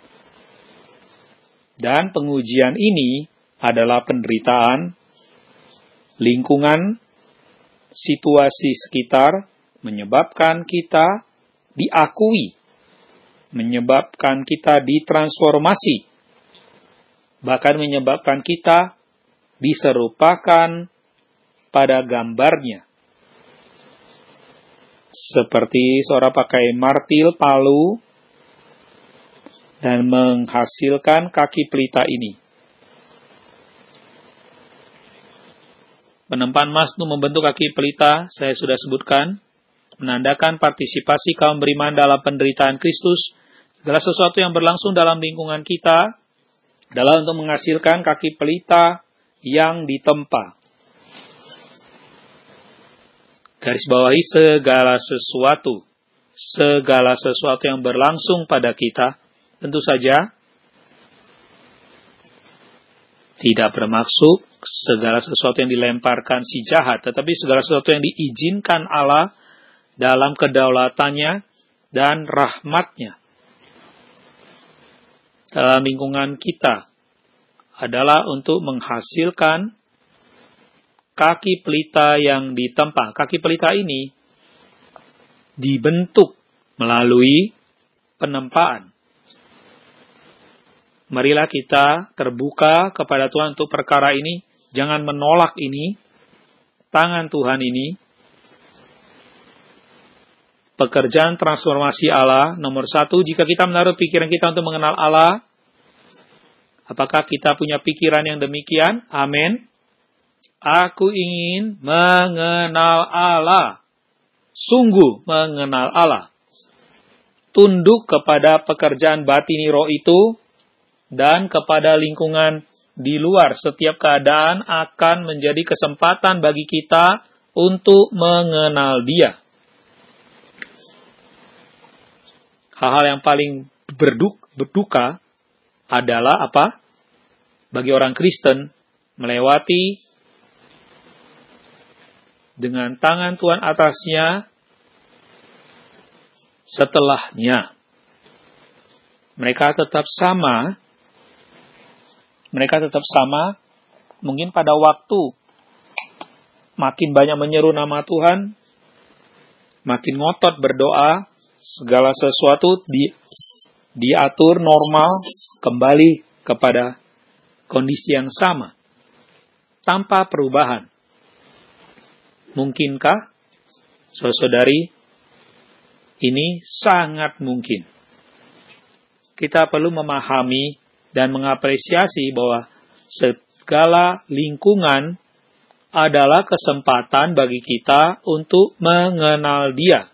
Dan pengujian ini adalah penderitaan, lingkungan, situasi sekitar, menyebabkan kita diakui, menyebabkan kita ditransformasi, bahkan menyebabkan kita diserupakan pada gambarnya. Seperti seorang pakai martil, palu, dan menghasilkan kaki pelita ini. Penempaan emas untuk membentuk kaki pelita, saya sudah sebutkan, menandakan partisipasi kaum beriman dalam penderitaan Kristus. Segala sesuatu yang berlangsung dalam lingkungan kita adalah untuk menghasilkan kaki pelita yang ditempa. Garis bawahi segala sesuatu, segala sesuatu yang berlangsung pada kita, tentu saja tidak bermaksud segala sesuatu yang dilemparkan si jahat, tetapi segala sesuatu yang diizinkan Allah dalam kedaulatannya dan rahmatnya dalam lingkungan kita adalah untuk menghasilkan kaki pelita yang ditempa. Kaki pelita ini dibentuk melalui penempaan. Marilah kita terbuka kepada Tuhan untuk perkara ini. Jangan menolak ini. Tangan Tuhan ini. Pekerjaan transformasi Allah. Nomor satu, jika kita menaruh pikiran kita untuk mengenal Allah. Apakah kita punya pikiran yang demikian? Amin. Aku ingin mengenal Allah. Sungguh mengenal Allah. Tunduk kepada pekerjaan batini roh itu. Dan kepada lingkungan di luar. Setiap keadaan akan menjadi kesempatan bagi kita untuk mengenal Dia. Hal-hal yang paling berduka adalah apa? Bagi orang Kristen, melewati dengan tangan Tuhan atasnya setelahnya. Mereka tetap sama. Mereka tetap sama, mungkin pada waktu makin banyak menyeru nama Tuhan, makin ngotot berdoa, segala sesuatu di, diatur normal, kembali kepada kondisi yang sama, tanpa perubahan. Mungkinkah, saudara-saudari, ini sangat mungkin. Kita perlu memahami dan mengapresiasi bahwa segala lingkungan adalah kesempatan bagi kita untuk mengenal Dia.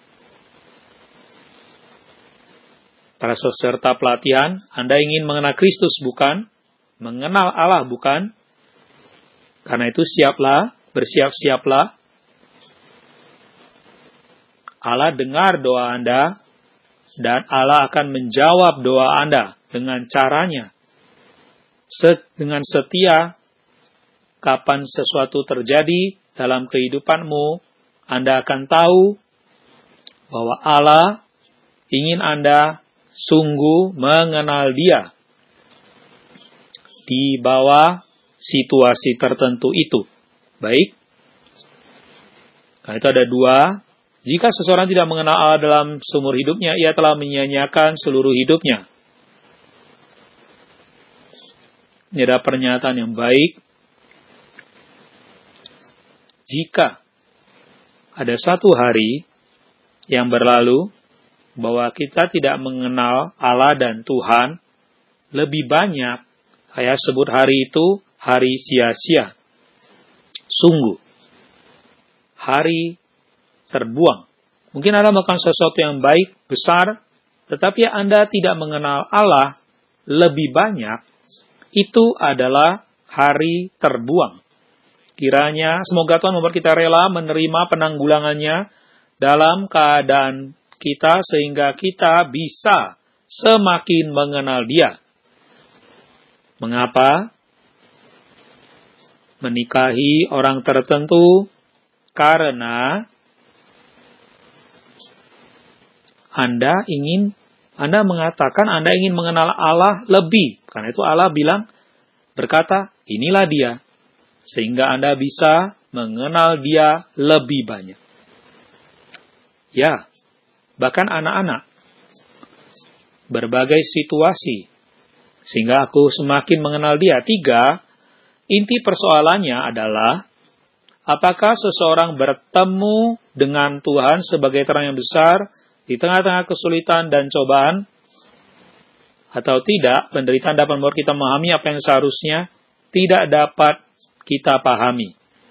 Para peserta pelatihan, Anda ingin mengenal Kristus bukan? Mengenal Allah bukan? Karena itu siaplah, bersiap-siaplah. Allah dengar doa Anda, dan Allah akan menjawab doa Anda. Dengan caranya, set, dengan setia, kapan sesuatu terjadi dalam kehidupanmu, Anda akan tahu bahwa Allah ingin Anda sungguh mengenal Dia di bawah situasi tertentu itu. Baik, karena itu ada dua. Jika seseorang tidak mengenal Allah dalam seumur hidupnya, ia telah menyia-nyiakan seluruh hidupnya. Ini adalah pernyataan yang baik. Jika ada satu hari yang berlalu bahwa kita tidak mengenal Allah dan Tuhan, lebih banyak saya sebut hari itu hari sia-sia. Sungguh, hari terbuang. Mungkin Anda melakukan sesuatu yang baik, besar, tetapi Anda tidak mengenal Allah lebih banyak, itu adalah hari terbuang. Kiranya semoga Tuhan membuat kita rela menerima penanggulangannya dalam keadaan kita sehingga kita bisa semakin mengenal Dia. Mengapa? Menikahi orang tertentu karena Anda ingin Anda mengatakan Anda ingin mengenal Allah lebih. Karena itu Allah bilang, berkata, inilah Dia. Sehingga Anda bisa mengenal Dia lebih banyak. Ya, bahkan anak-anak. Berbagai situasi. Sehingga aku semakin mengenal Dia. Tiga, inti persoalannya adalah, apakah seseorang bertemu dengan Tuhan sebagai terang yang besar, di tengah-tengah kesulitan dan cobaan, atau tidak, penderitaan dapat membuat kita memahami apa yang seharusnya tidak dapat kita pahami.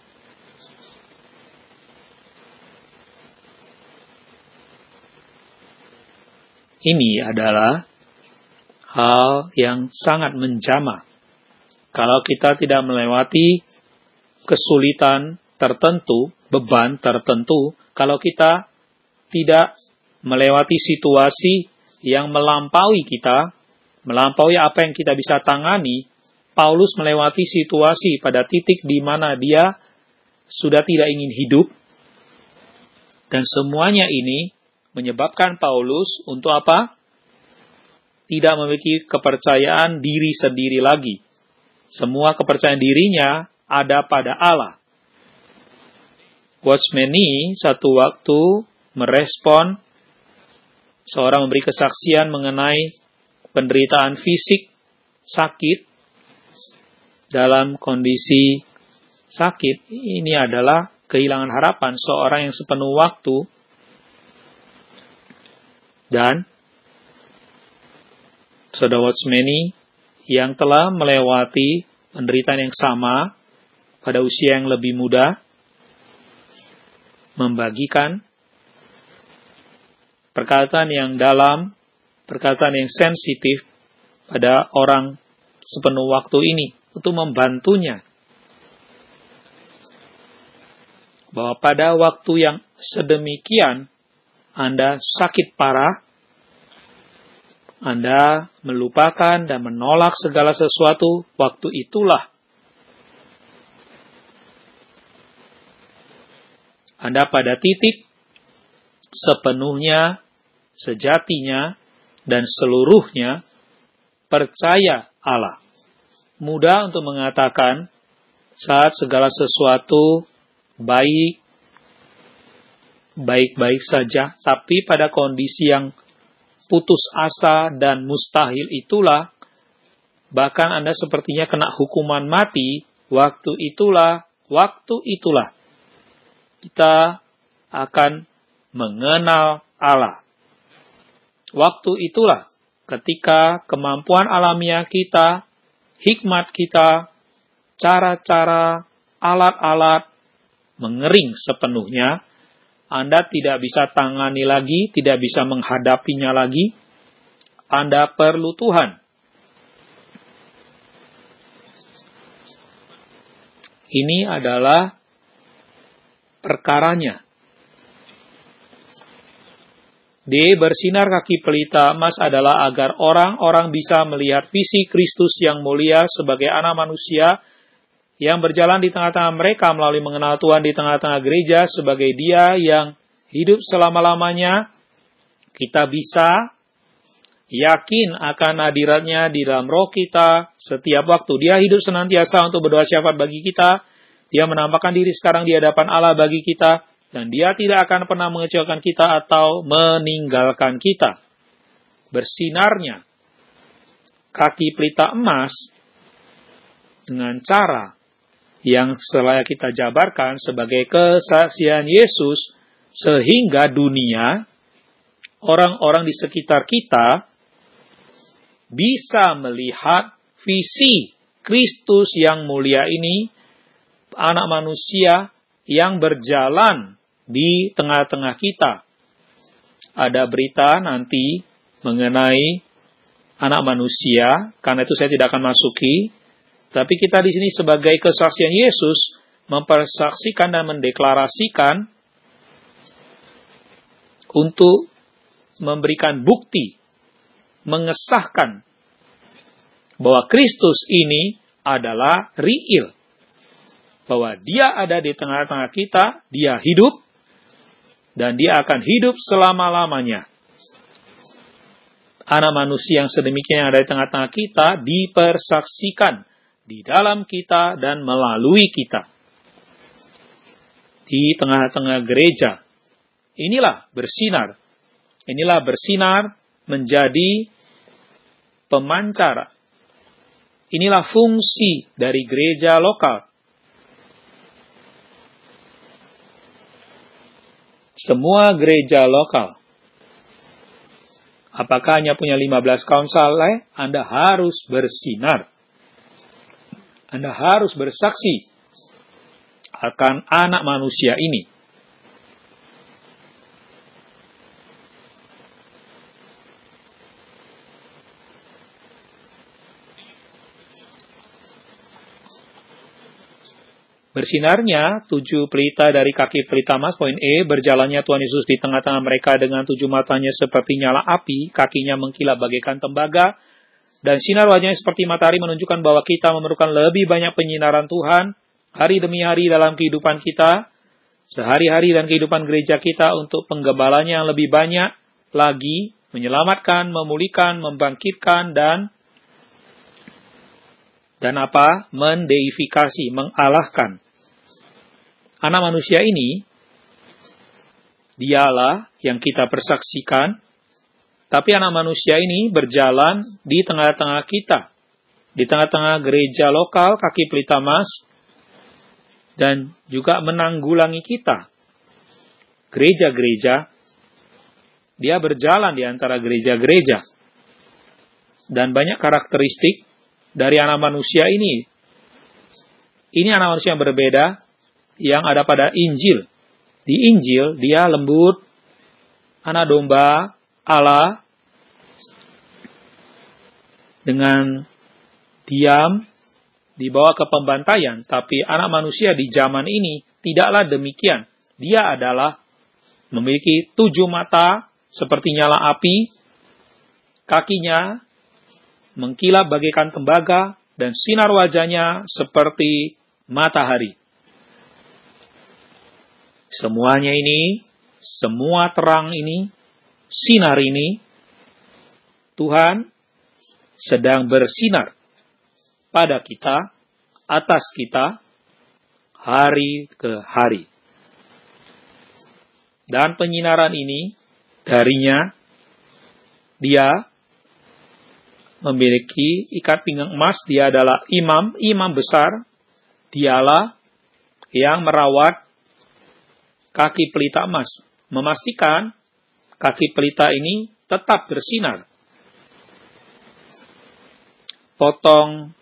Ini adalah hal yang sangat menjama. Kalau kita tidak melewati kesulitan tertentu, beban tertentu, kalau kita tidak melewati situasi yang melampaui kita, melampaui apa yang kita bisa tangani. Paulus melewati situasi pada titik di mana dia sudah tidak ingin hidup, dan semuanya ini menyebabkan Paulus untuk apa? Tidak memiliki kepercayaan diri sendiri lagi. Semua kepercayaan dirinya ada pada Allah. Watchman ini satu waktu merespon seorang memberi kesaksian mengenai penderitaan fisik, sakit, dalam kondisi sakit. Ini adalah kehilangan harapan seorang yang sepenuh waktu dan saudara Watchman yang telah melewati penderitaan yang sama pada usia yang lebih muda, membagikan perkataan yang dalam, perkataan yang sensitif pada orang sepenuh waktu ini untuk membantunya. Bahwa pada waktu yang sedemikian Anda sakit parah, Anda melupakan dan menolak segala sesuatu, waktu itulah Anda pada titik sepenuhnya, sejatinya, dan seluruhnya percaya Allah. Mudah untuk mengatakan saat segala sesuatu baik, baik-baik saja, tapi pada kondisi yang putus asa dan mustahil itulah, bahkan Anda sepertinya kena hukuman mati, waktu itulah, waktu itulah, kita akan mengenal Allah. Waktu itulah ketika kemampuan alamiah kita, hikmat kita, cara-cara, alat-alat mengering sepenuhnya. Anda tidak bisa tangani lagi, tidak bisa menghadapinya lagi. Anda perlu Tuhan. Ini adalah perkaranya. D. Bersinar kaki pelita emas adalah agar orang-orang bisa melihat visi Kristus yang mulia sebagai anak manusia yang berjalan di tengah-tengah mereka melalui mengenal Tuhan di tengah-tengah gereja sebagai Dia yang hidup selama-lamanya. Kita bisa yakin akan hadiratnya di dalam roh kita setiap waktu. Dia hidup senantiasa untuk berdoa syafaat bagi kita. Dia menampakkan diri sekarang di hadapan Allah bagi kita. Dan Dia tidak akan pernah mengecewakan kita atau meninggalkan kita. Bersinarnya kaki pelita emas dengan cara yang selalu kita jabarkan sebagai kesaksian Yesus, sehingga dunia, orang-orang di sekitar kita, bisa melihat visi Kristus yang mulia ini, anak manusia yang berjalan di tengah-tengah kita. Ada berita nanti mengenai anak manusia, karena itu saya tidak akan masuki. Tapi kita di sini sebagai kesaksian Yesus mempersaksikan dan mendeklarasikan untuk memberikan bukti, mengesahkan bahwa Kristus ini adalah real. Bahwa Dia ada di tengah-tengah kita, Dia hidup, dan Dia akan hidup selama-lamanya. Anak manusia yang sedemikian yang ada di tengah-tengah kita dipersaksikan di dalam kita dan melalui kita. Di tengah-tengah gereja. Inilah bersinar. Inilah bersinar menjadi pemancar. Inilah fungsi dari gereja lokal. Semua gereja lokal. Apakah hanya punya lima belas konsel? Anda harus bersinar. Anda harus bersaksi akan anak manusia ini. Bersinarnya tujuh pelita dari kaki pelita emas, poin E, berjalannya Tuhan Yesus di tengah-tengah mereka dengan tujuh matanya seperti nyala api, kakinya mengkilap bagaikan tembaga, dan sinar wajahnya seperti matahari menunjukkan bahwa kita memerlukan lebih banyak penyinaran Tuhan hari demi hari dalam kehidupan kita, sehari-hari dan kehidupan gereja kita untuk penggembalanya yang lebih banyak lagi, menyelamatkan, memulihkan, membangkitkan, dan dan apa? Mendeifikasi, mengalahkan. Anak manusia ini, dialah yang kita persaksikan, tapi anak manusia ini berjalan di tengah-tengah kita, di tengah-tengah gereja lokal, kaki pelita emas, dan juga menanggulangi kita. Gereja-gereja, dia berjalan di antara gereja-gereja. Dan banyak karakteristik dari anak manusia ini. Ini anak manusia yang berbeda, yang ada pada Injil. Di Injil, dia lembut, anak domba Allah, dengan diam, dibawa ke pembantaian. Tapi anak manusia di zaman ini, tidaklah demikian. Dia adalah memiliki tujuh mata, seperti nyala api, kakinya mengkilap bagaikan tembaga, dan sinar wajahnya seperti matahari. Semuanya ini, semua terang ini, sinar ini, Tuhan sedang bersinar pada kita, atas kita, hari ke hari. Dan penyinaran ini, darinya, dia memiliki ikat pinggang emas, dia adalah imam, imam besar, dialah yang merawat kaki pelita emas, memastikan kaki pelita ini tetap bersinar. Potong,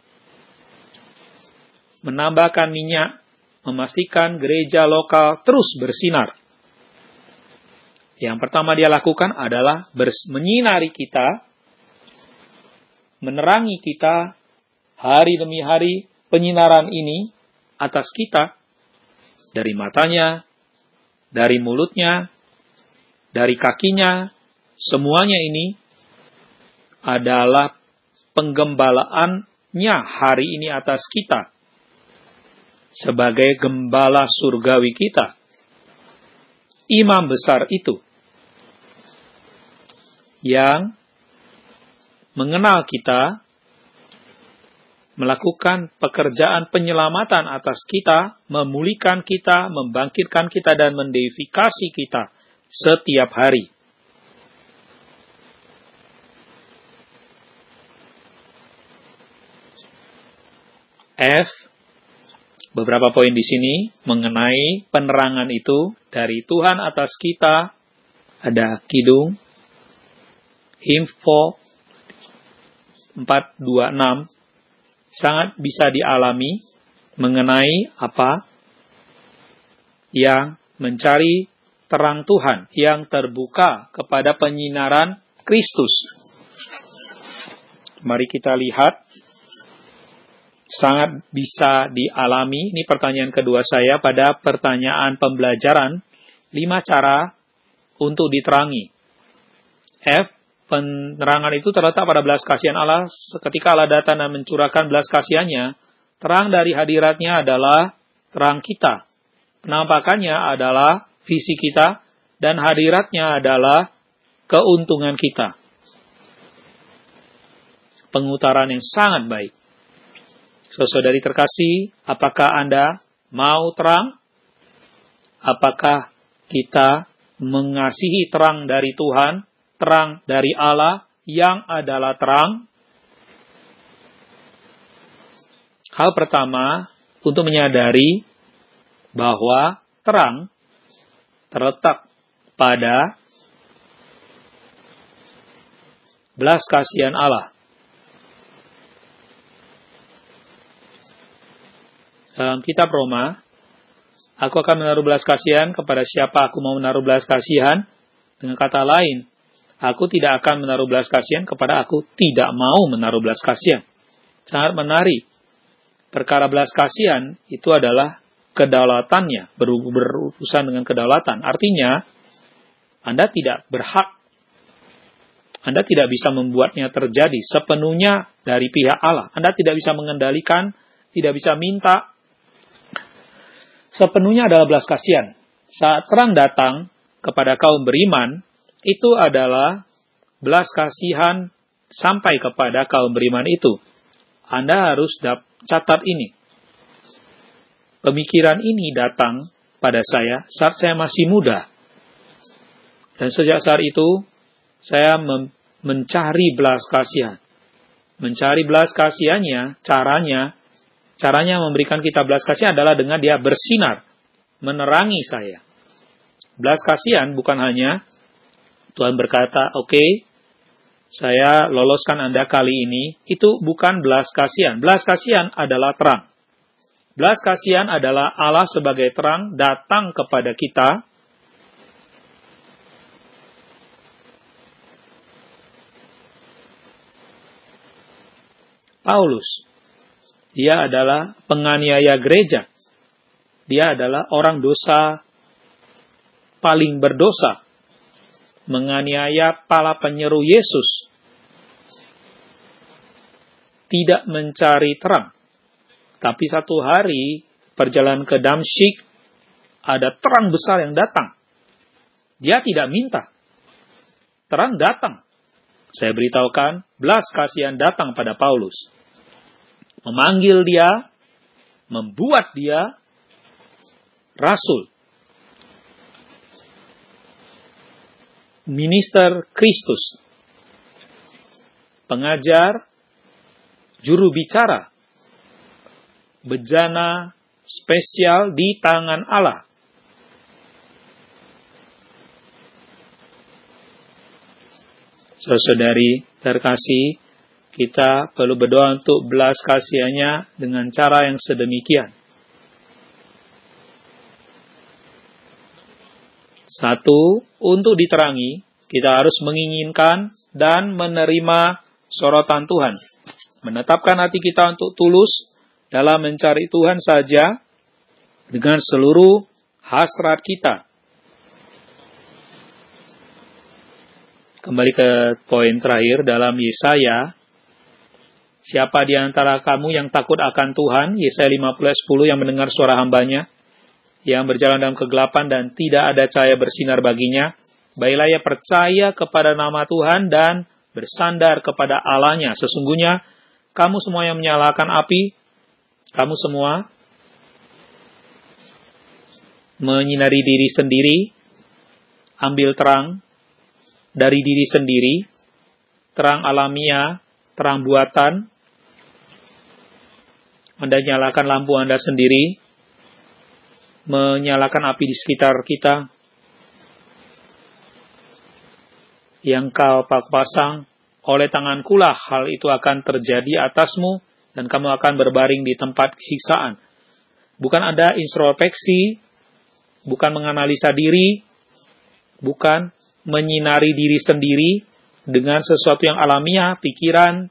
menambahkan minyak, memastikan gereja lokal terus bersinar. Yang pertama dia lakukan adalah menyinari kita, menerangi kita hari demi hari. Penyinaran ini atas kita, dari matanya, dari mulutnya, dari kakinya, semuanya ini adalah penggembalaannya hari ini atas kita, sebagai gembala surgawi kita. Imam besar itu, yang mengenal kita, melakukan pekerjaan penyelamatan atas kita, memulihkan kita, membangkitkan kita, dan mendeifikasi kita setiap hari. F, beberapa poin di sini mengenai penerangan itu dari Tuhan atas kita. Ada kidung, Himfo empat dua enam, sangat bisa dialami mengenai apa? Yang mencari terang Tuhan, yang terbuka kepada penyinaran Kristus. Mari kita lihat, sangat bisa dialami. Ini pertanyaan kedua saya pada pertanyaan pembelajaran, lima cara untuk diterangi. F, penerangan itu terletak pada belas kasihan Allah. Ketika Allah datang dan mencurahkan belas kasihannya, terang dari hadiratnya adalah terang kita. Penampakannya adalah visi kita, dan hadiratnya adalah keuntungan kita. Pengutaran yang sangat baik. Saudari terkasih, apakah Anda mau terang? Apakah kita mengasihi terang dari Tuhan, terang dari Allah yang adalah terang? Hal pertama, untuk menyadari bahwa terang terletak pada belas kasihan Allah. Dalam kitab Roma, aku akan menaruh belas kasihan kepada siapa aku mau menaruh belas kasihan. Dengan kata lain, aku tidak akan menaruh belas kasihan kepada aku tidak mau menaruh belas kasihan. Sangat menarik. Perkara belas kasihan itu adalah kedaulatannya, berurusan dengan kedaulatan. Artinya, Anda tidak berhak, Anda tidak bisa membuatnya terjadi sepenuhnya dari pihak Allah. Anda tidak bisa mengendalikan, tidak bisa minta. Sepenuhnya adalah belas kasihan. Saat terang datang kepada kaum beriman, itu adalah belas kasihan sampai kepada kaum beriman itu. Anda harus catat ini. Pemikiran ini datang pada saya saat saya masih muda. Dan sejak saat itu, saya mencari belas kasihan. Mencari belas kasihannya, caranya, caranya memberikan kita belas kasihan adalah dengan dia bersinar, menerangi saya. Belas kasihan bukan hanya Tuhan berkata, oke, okay, saya loloskan Anda kali ini. Itu bukan belas kasihan. Belas kasihan adalah terang. Belas kasihan adalah Allah sebagai terang datang kepada kita. Paulus, dia adalah penganiaya gereja. Dia adalah orang dosa paling berdosa. Menganiaya para penyeru Yesus. Tidak mencari terang. Tapi satu hari, perjalanan ke Damsyik, ada terang besar yang datang. Dia tidak minta. Terang datang. Saya beritahukan, belas kasihan datang pada Paulus. Memanggil dia, membuat dia rasul. Minister Kristus. Pengajar, juru bicara. Bejana spesial di tangan Allah. Saudari terkasih, kita perlu berdoa untuk belas kasihannya dengan cara yang sedemikian. Satu, untuk diterangi, kita harus menginginkan dan menerima sorotan Tuhan. Menetapkan hati kita untuk tulus dalam mencari Tuhan saja dengan seluruh hasrat kita. Kembali ke poin terakhir dalam Yesaya. Siapa di antara kamu yang takut akan Tuhan? Yesaya lima puluh ayat sepuluh, yang mendengar suara hambanya, yang berjalan dalam kegelapan dan tidak ada cahaya bersinar baginya. Baiklah ia percaya kepada nama Tuhan dan bersandar kepada Allahnya. Sesungguhnya kamu semua yang menyalakan api, kamu semua menyinari diri sendiri, ambil terang dari diri sendiri, terang alamiah, terang buatan. Anda nyalakan lampu Anda sendiri, menyalakan api di sekitar kita, yang kau pasang, oleh tangankulah hal itu akan terjadi atasmu, dan kamu akan berbaring di tempat siksaan. Bukan ada introspeksi, bukan menganalisa diri, bukan menyinari diri sendiri dengan sesuatu yang alamiah, pikiran,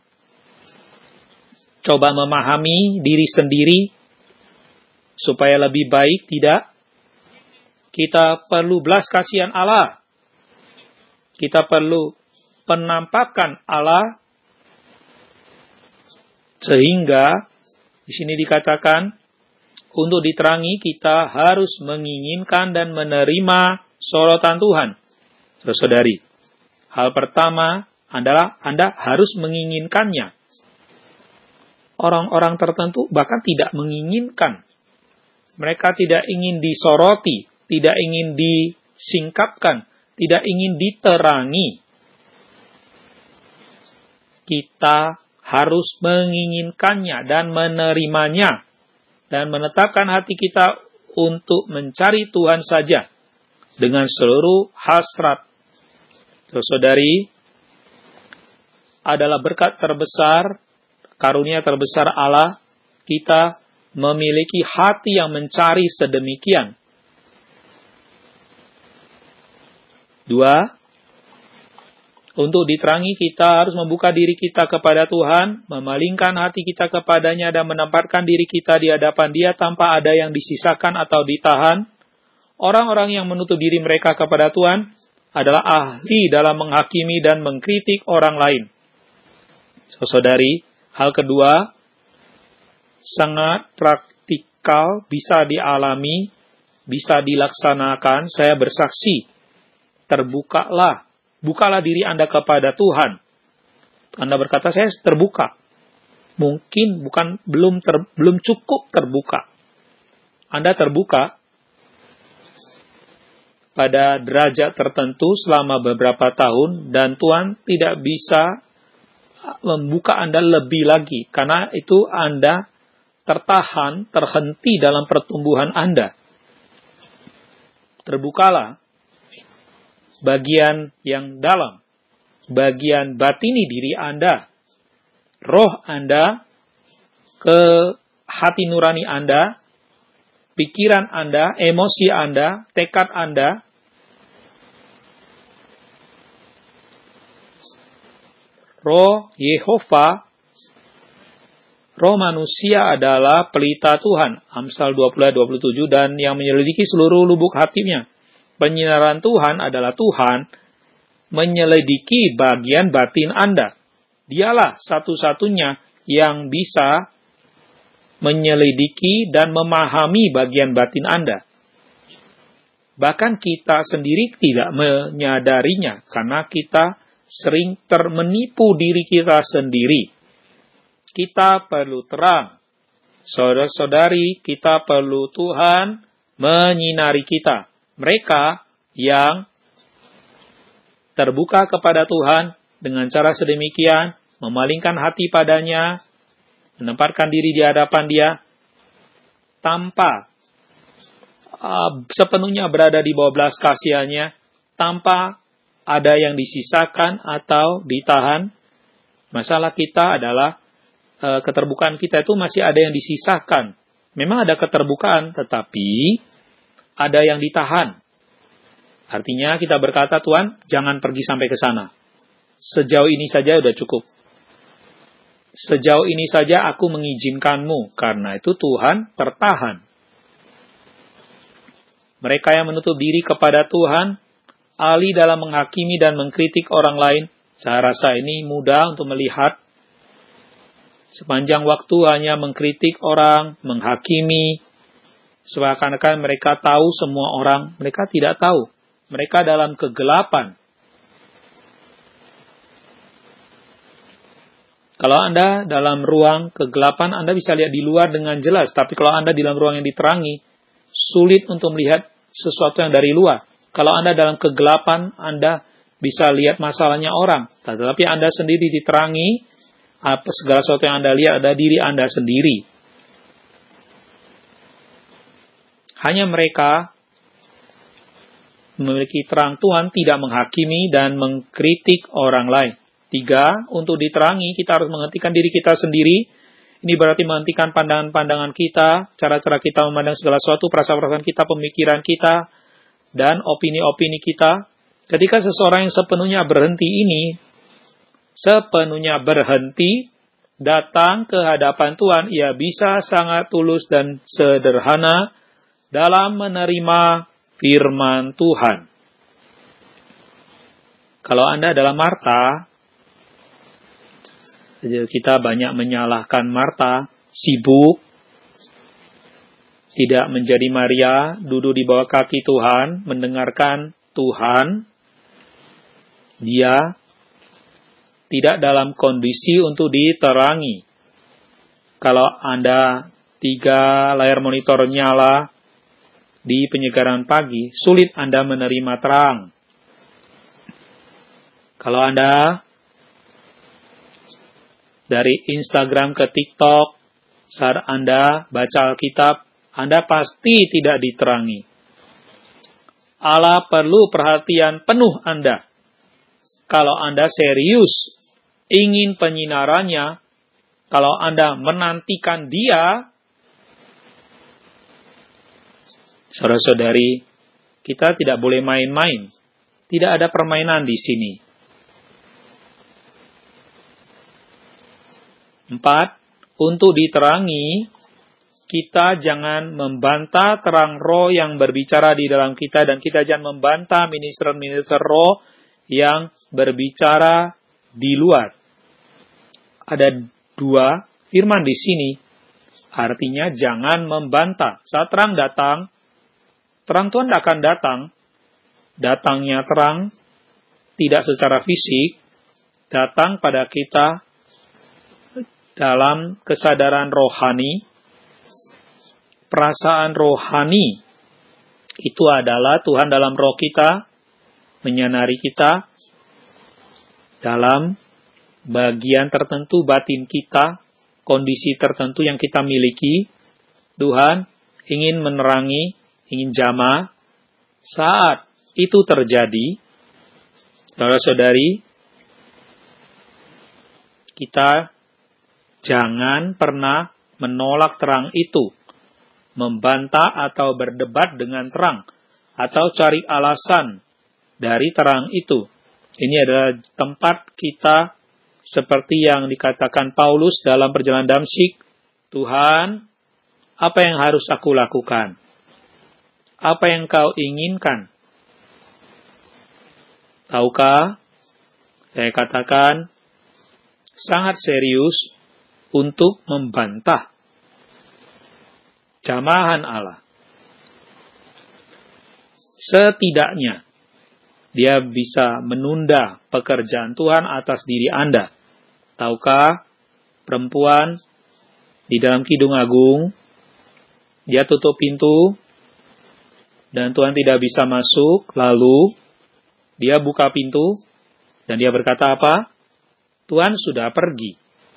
coba memahami diri sendiri supaya lebih baik. Tidak. Kita perlu belas kasihan Allah. Kita perlu penampakan Allah, sehingga di sini dikatakan untuk diterangi kita harus menginginkan dan menerima sorotan Tuhan. Saudari, hal pertama adalah Anda harus menginginkannya. Orang-orang tertentu bahkan tidak menginginkan. Mereka tidak ingin disoroti, tidak ingin disingkapkan, tidak ingin diterangi. Kita harus menginginkannya dan menerimanya, dan menetapkan hati kita untuk mencari Tuhan saja dengan seluruh hasrat. Saudari, adalah berkat terbesar, karunia terbesar Allah, kita memiliki hati yang mencari sedemikian. Dua, Untuk diterangi kita harus membuka diri kita kepada Tuhan, memalingkan hati kita kepadanya dan menempatkan diri kita di hadapan Dia tanpa ada yang disisakan atau ditahan. Orang-orang yang menutup diri mereka kepada Tuhan adalah ahli dalam menghakimi dan mengkritik orang lain. Saudari, hal kedua, sangat praktikal, bisa dialami, bisa dilaksanakan. Saya bersaksi, terbukalah. Bukalah diri Anda kepada Tuhan. Anda berkata, saya terbuka. Mungkin bukan belum ter, belum cukup terbuka. Anda terbuka pada derajat tertentu selama beberapa tahun dan Tuhan tidak bisa membuka Anda lebih lagi karena itu Anda tertahan, terhenti dalam pertumbuhan Anda. Terbukalah bagian yang dalam, bagian batini diri Anda, roh Anda, ke hati nurani Anda, pikiran Anda, emosi Anda, tekad Anda. Roh Yehova, roh manusia adalah pelita Tuhan. Amsal dua puluh dua puluh tujuh, dan yang menyelidiki seluruh lubuk hatinya. Penyinaran Tuhan adalah Tuhan menyelidiki bagian batin Anda. Dialah satu-satunya yang bisa menyelidiki dan memahami bagian batin Anda. Bahkan kita sendiri tidak menyadarinya karena kita sering termenipu diri kita sendiri. Kita perlu terang. Saudara-saudari, kita perlu Tuhan menyinari kita. Mereka yang terbuka kepada Tuhan dengan cara sedemikian, memalingkan hati padanya, menempatkan diri di hadapan Dia, tanpa uh, sepenuhnya berada di bawah belas kasihannya, tanpa ada yang disisakan atau ditahan. Masalah kita adalah uh, keterbukaan kita itu masih ada yang disisakan. Memang ada keterbukaan, tetapi ada yang ditahan. Artinya kita berkata, Tuhan, jangan pergi sampai ke sana. Sejauh ini saja sudah cukup. Sejauh ini saja aku mengizinkanmu. Karena itu Tuhan tertahan. Mereka yang menutup diri kepada Tuhan, ahli dalam menghakimi dan mengkritik orang lain. Saya rasa ini mudah untuk melihat. Sepanjang waktu hanya mengkritik orang, menghakimi, seakan-akan mereka tahu semua orang. Mereka tidak tahu. Mereka dalam kegelapan. Kalau Anda dalam ruang kegelapan, Anda bisa lihat di luar dengan jelas. Tapi kalau Anda di dalam ruang yang diterangi, sulit untuk melihat sesuatu yang dari luar. Kalau Anda dalam kegelapan, Anda bisa lihat masalahnya orang. Tetapi Anda sendiri diterangi, apa segala sesuatu yang Anda lihat ada diri Anda sendiri. Hanya mereka memiliki terang Tuhan, tidak menghakimi dan mengkritik orang lain. Tiga, untuk diterangi, kita harus menghentikan diri kita sendiri. Ini berarti menghentikan pandangan-pandangan kita, cara-cara kita memandang segala sesuatu, perasaan-perasaan kita, pemikiran kita, dan opini-opini kita. Ketika seseorang yang sepenuhnya berhenti ini, sepenuhnya berhenti, datang ke hadapan Tuhan, ia bisa sangat tulus dan sederhana dalam menerima firman Tuhan. Kalau Anda adalah Marta, kita banyak menyalahkan Marta, sibuk, tidak menjadi Maria, duduk di bawah kaki Tuhan, mendengarkan Tuhan. Dia tidak dalam kondisi untuk diterangi. Kalau Anda tiga layar monitor nyala di penyegaran pagi, sulit Anda menerima terang. Kalau Anda dari Instagram ke TikTok, saat Anda baca Alkitab, Anda pasti tidak diterangi. Allah perlu perhatian penuh Anda. Kalau Anda serius ingin penyinarannya, kalau Anda menantikan Dia, saudara-saudari, kita tidak boleh main-main. Tidak ada permainan di sini. Empat, untuk diterangi, kita jangan membantah terang roh yang berbicara di dalam kita, dan kita jangan membantah minister-minister roh yang berbicara di luar. Ada dua firman di sini. Artinya jangan membantah. Saat terang datang, terang Tuhan akan datang. Datangnya terang tidak secara fisik, datang pada kita dalam kesadaran rohani, perasaan rohani. Itu adalah Tuhan dalam roh kita, menyinari kita dalam bagian tertentu batin kita, kondisi tertentu yang kita miliki. Tuhan ingin menerangi, ingin jamah. Saat itu terjadi, saudara-saudari, kita jangan pernah menolak terang itu, membantah atau berdebat dengan terang, atau cari alasan dari terang itu. Ini adalah tempat kita seperti yang dikatakan Paulus dalam perjalanan Damsyik. Tuhan, apa yang harus aku lakukan? Apa yang kau inginkan? Tahukah, saya katakan sangat serius untuk membantah jamahan Allah. Setidaknya, dia bisa menunda pekerjaan Tuhan atas diri Anda. Tahukah, perempuan di dalam Kidung Agung, dia tutup pintu, dan Tuhan tidak bisa masuk, lalu dia buka pintu, dan dia berkata apa? Tuhan sudah pergi.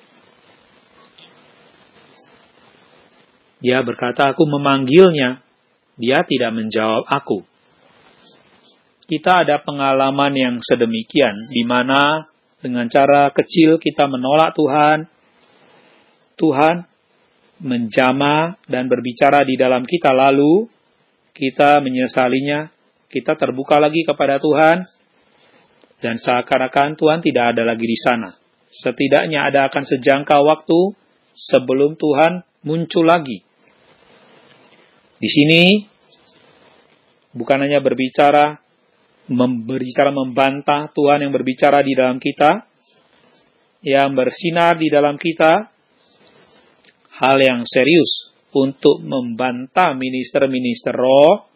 Dia berkata, aku memanggilnya, dia tidak menjawab aku. Kita ada pengalaman yang sedemikian, di mana dengan cara kecil kita menolak Tuhan, Tuhan menjamah dan berbicara di dalam kita, lalu kita menyesalinya, kita terbuka lagi kepada Tuhan, dan seakan-akan Tuhan tidak ada lagi di sana. Setidaknya ada akan sejangka waktu sebelum Tuhan muncul lagi. Di sini bukan hanya berbicara, berbicara membantah Tuhan yang berbicara di dalam kita, yang bersinar di dalam kita, hal yang serius untuk membantah minister-minister roh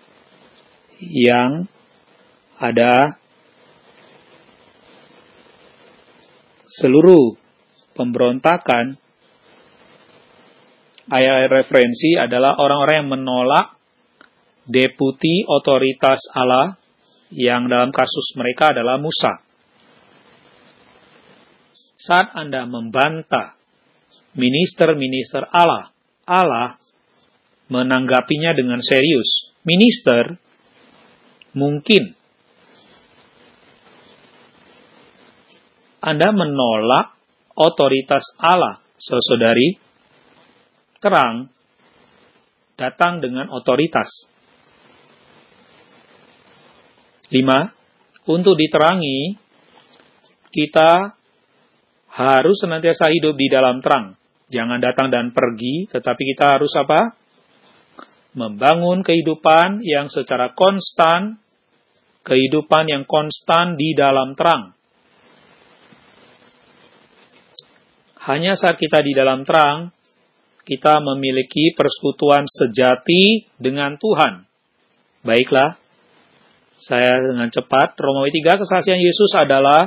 yang ada seluruh pemberontakan. Ayat referensi adalah orang-orang yang menolak deputi otoritas Allah, yang dalam kasus mereka adalah Musa. Saat Anda membantah minister-minister Allah, Allah menanggapinya dengan serius. Minister mungkin Anda menolak otoritas Allah, saudari. Terang datang dengan otoritas. Lima, untuk diterangi, kita harus senantiasa hidup di dalam terang. Jangan datang dan pergi, tetapi kita harus apa? Membangun kehidupan yang secara konstan, kehidupan yang konstan di dalam terang. Hanya saat kita di dalam terang, kita memiliki persekutuan sejati dengan Tuhan. Baiklah, saya dengan cepat, Romawi tiga, kesaksian Yesus adalah,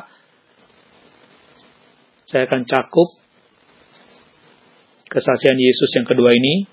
saya akan cakup kesaksian Yesus yang kedua ini,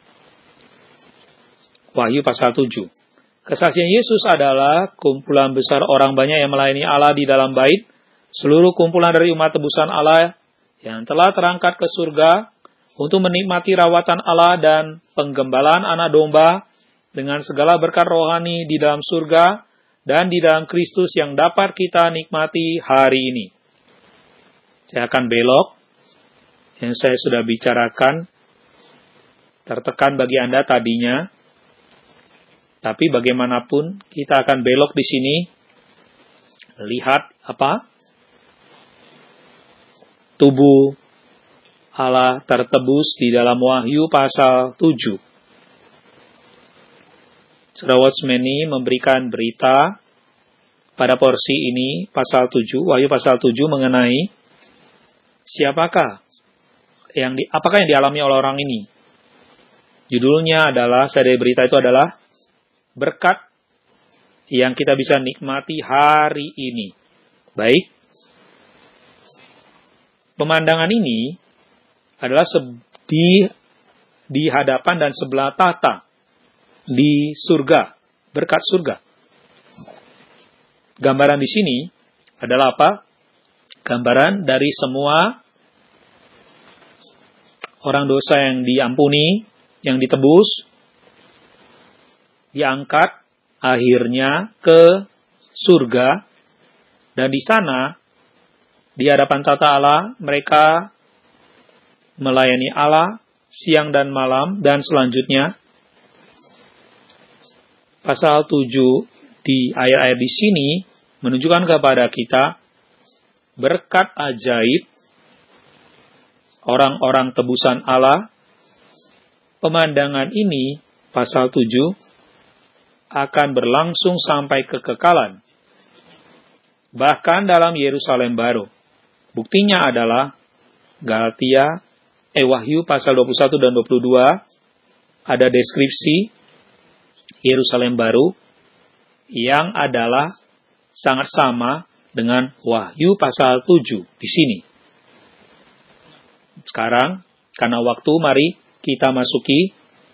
Wahyu pasal tujuh. Kesaksian Yesus adalah kumpulan besar orang banyak yang melayani Allah di dalam bait, seluruh kumpulan dari umat tebusan Allah yang telah terangkat ke surga, untuk menikmati rawatan Allah dan penggembalaan anak domba dengan segala berkat rohani di dalam surga dan di dalam Kristus yang dapat kita nikmati hari ini. Saya akan belok, yang saya sudah bicarakan, tertekan bagi Anda tadinya, tapi bagaimanapun kita akan belok di sini, lihat apa? Tubuh Allah tertebus di dalam Wahyu pasal tujuh. Saudara Watchman ini memberikan berita pada porsi ini, pasal tujuh, Wahyu pasal tujuh mengenai siapakah yang di, apakah yang dialami oleh orang ini. Judulnya adalah, dari berita itu adalah berkat yang kita bisa nikmati hari ini. Baik, pemandangan ini adalah di, di hadapan dan sebelah tata di surga, berkat surga. Gambaran di sini adalah apa? Gambaran dari semua orang dosa yang diampuni, yang ditebus, diangkat akhirnya ke surga, dan di sana di hadapan tata Allah mereka melayani Allah siang dan malam. Dan selanjutnya pasal tujuh di ayat-ayat di sini menunjukkan kepada kita berkat ajaib orang-orang tebusan Allah. Pemandangan ini, pasal tujuh, akan berlangsung sampai kekekalan. Bahkan dalam Yerusalem baru. Buktinya adalah Galatia, eh Wahyu pasal dua puluh satu dan dua puluh dua, ada deskripsi Yerusalem baru yang adalah sangat sama dengan Wahyu pasal tujuh di sini. Sekarang, karena waktu, mari kita masuki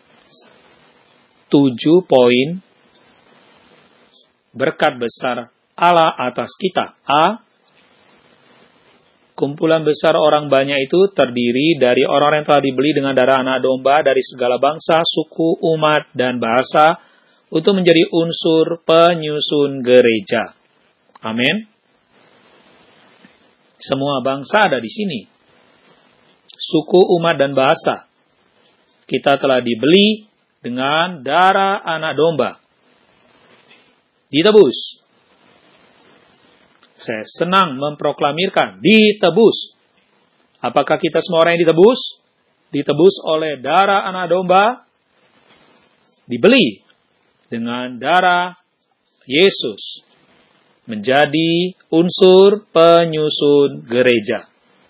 tujuh poin berkat besar Allah atas kita. A. Kumpulan besar orang banyak itu terdiri dari orang yang telah dibeli dengan darah anak domba dari segala bangsa, suku, umat, dan bahasa untuk menjadi unsur penyusun gereja. Amin. Semua bangsa ada di sini. Suku, umat, dan bahasa. Kita telah dibeli dengan darah anak domba. Ditebus. Saya senang memproklamirkan, ditebus. Apakah kita semua orang yang ditebus? Ditebus oleh darah anak domba. Dibeli dengan darah Yesus. Menjadi unsur penyusun gereja.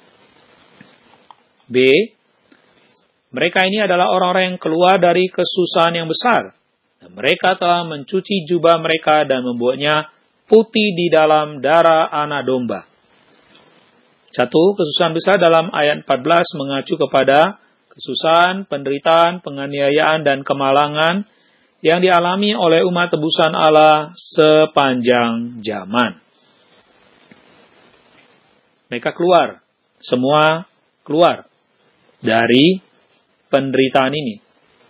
B. Mereka ini adalah orang-orang yang keluar dari kesusahan yang besar. Dan mereka telah mencuci jubah mereka dan membuatnya putih di dalam darah anak domba. Satu, kesusahan besar dalam ayat empat belas mengacu kepada kesusahan, penderitaan, penganiayaan, dan kemalangan yang dialami oleh umat tebusan Allah sepanjang zaman. Mereka keluar, semua keluar dari penderitaan ini.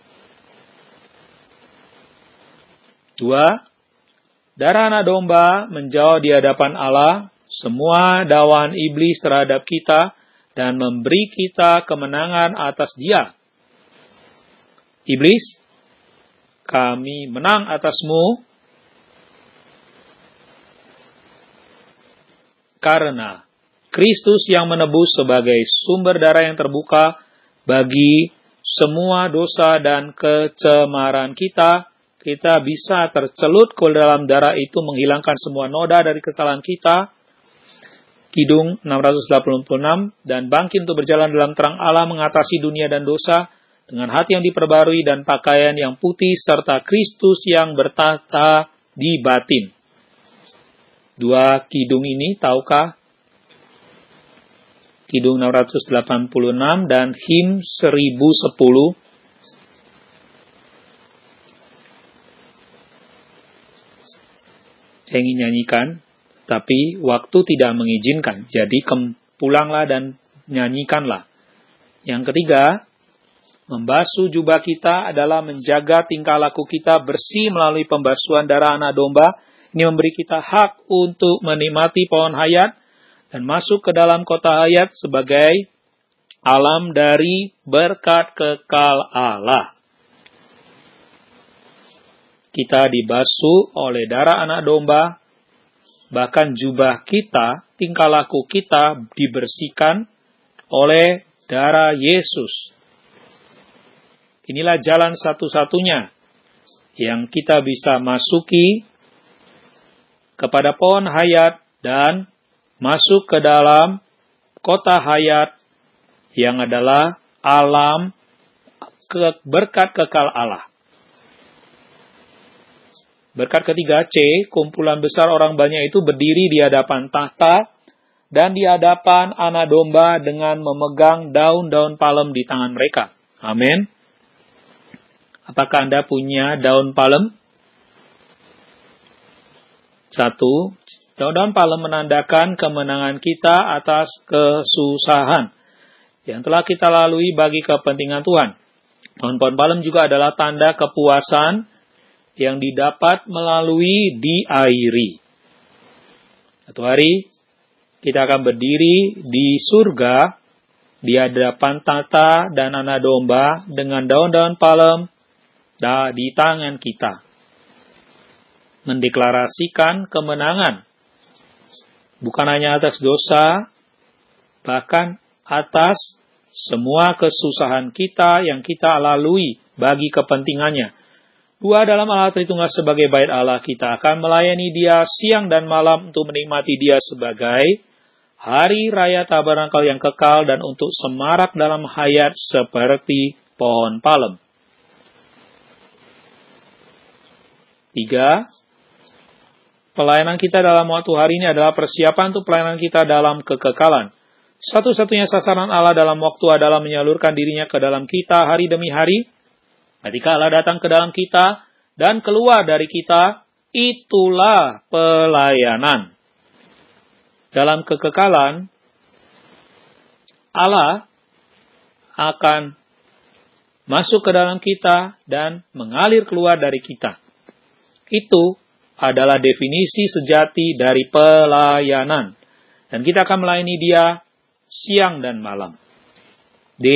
Dua, darah anak domba menjauh di hadapan Allah semua dakwaan iblis terhadap kita dan memberi kita kemenangan atas dia. Iblis, kami menang atasmu karena Kristus yang menebus sebagai sumber darah yang terbuka bagi semua dosa dan kecemaran kita. Kita bisa tercelut ke dalam darah itu, menghilangkan semua noda dari kesalahan kita. Kidung enam ratus delapan puluh enam, dan bangkit untuk berjalan dalam terang Allah, mengatasi dunia dan dosa, dengan hati yang diperbarui dan pakaian yang putih, serta Kristus yang bertata di batin. Dua kidung ini, tahukah? Kidung enam ratus delapan puluh enam dan him seribu sepuluh. Saya ingin nyanyikan, tapi waktu tidak mengizinkan. Jadi pulanglah dan nyanyikanlah. Yang ketiga, membasuh jubah kita adalah menjaga tingkah laku kita bersih melalui pembasuhan darah anak domba. Ini memberi kita hak untuk menikmati pohon hayat dan masuk ke dalam kota hayat sebagai alam dari berkat kekal Allah. Kita dibasuh oleh darah anak domba, bahkan jubah kita, tingkah laku kita dibersihkan oleh darah Yesus. Inilah jalan satu-satunya yang kita bisa masuki kepada pohon hayat dan masuk ke dalam kota hayat yang adalah alam ke berkat kekal Allah. Berkat ketiga C, kumpulan besar orang banyak itu berdiri di hadapan tahta dan di hadapan anak domba dengan memegang daun-daun palem di tangan mereka. Amin. Apakah Anda punya daun palem? Satu, daun-daun palem menandakan kemenangan kita atas kesusahan yang telah kita lalui bagi kepentingan Tuhan. Daun-daun palem juga adalah tanda kepuasan yang didapat melalui diairi. Satu hari, kita akan berdiri di surga, di hadapan tahta dan anak domba, dengan daun-daun palem di tangan kita. Mendeklarasikan kemenangan. Bukan hanya atas dosa, bahkan atas semua kesusahan kita yang kita lalui bagi kepentingannya. Dua dalam Allah Tritunggal sebagai bait Allah, kita akan melayani Dia siang dan malam untuk menikmati Dia sebagai hari raya tabernakel yang kekal dan untuk semarak dalam hayat seperti pohon palem. Tiga, pelayanan kita dalam waktu hari ini adalah persiapan untuk pelayanan kita dalam kekekalan. Satu-satunya sasaran Allah dalam waktu adalah menyalurkan dirinya ke dalam kita hari demi hari. Ketika Allah datang ke dalam kita dan keluar dari kita, itulah pelayanan. Dalam kekekalan, Allah akan masuk ke dalam kita dan mengalir keluar dari kita. Itu adalah definisi sejati dari pelayanan. Dan kita akan melayani Dia siang dan malam. D.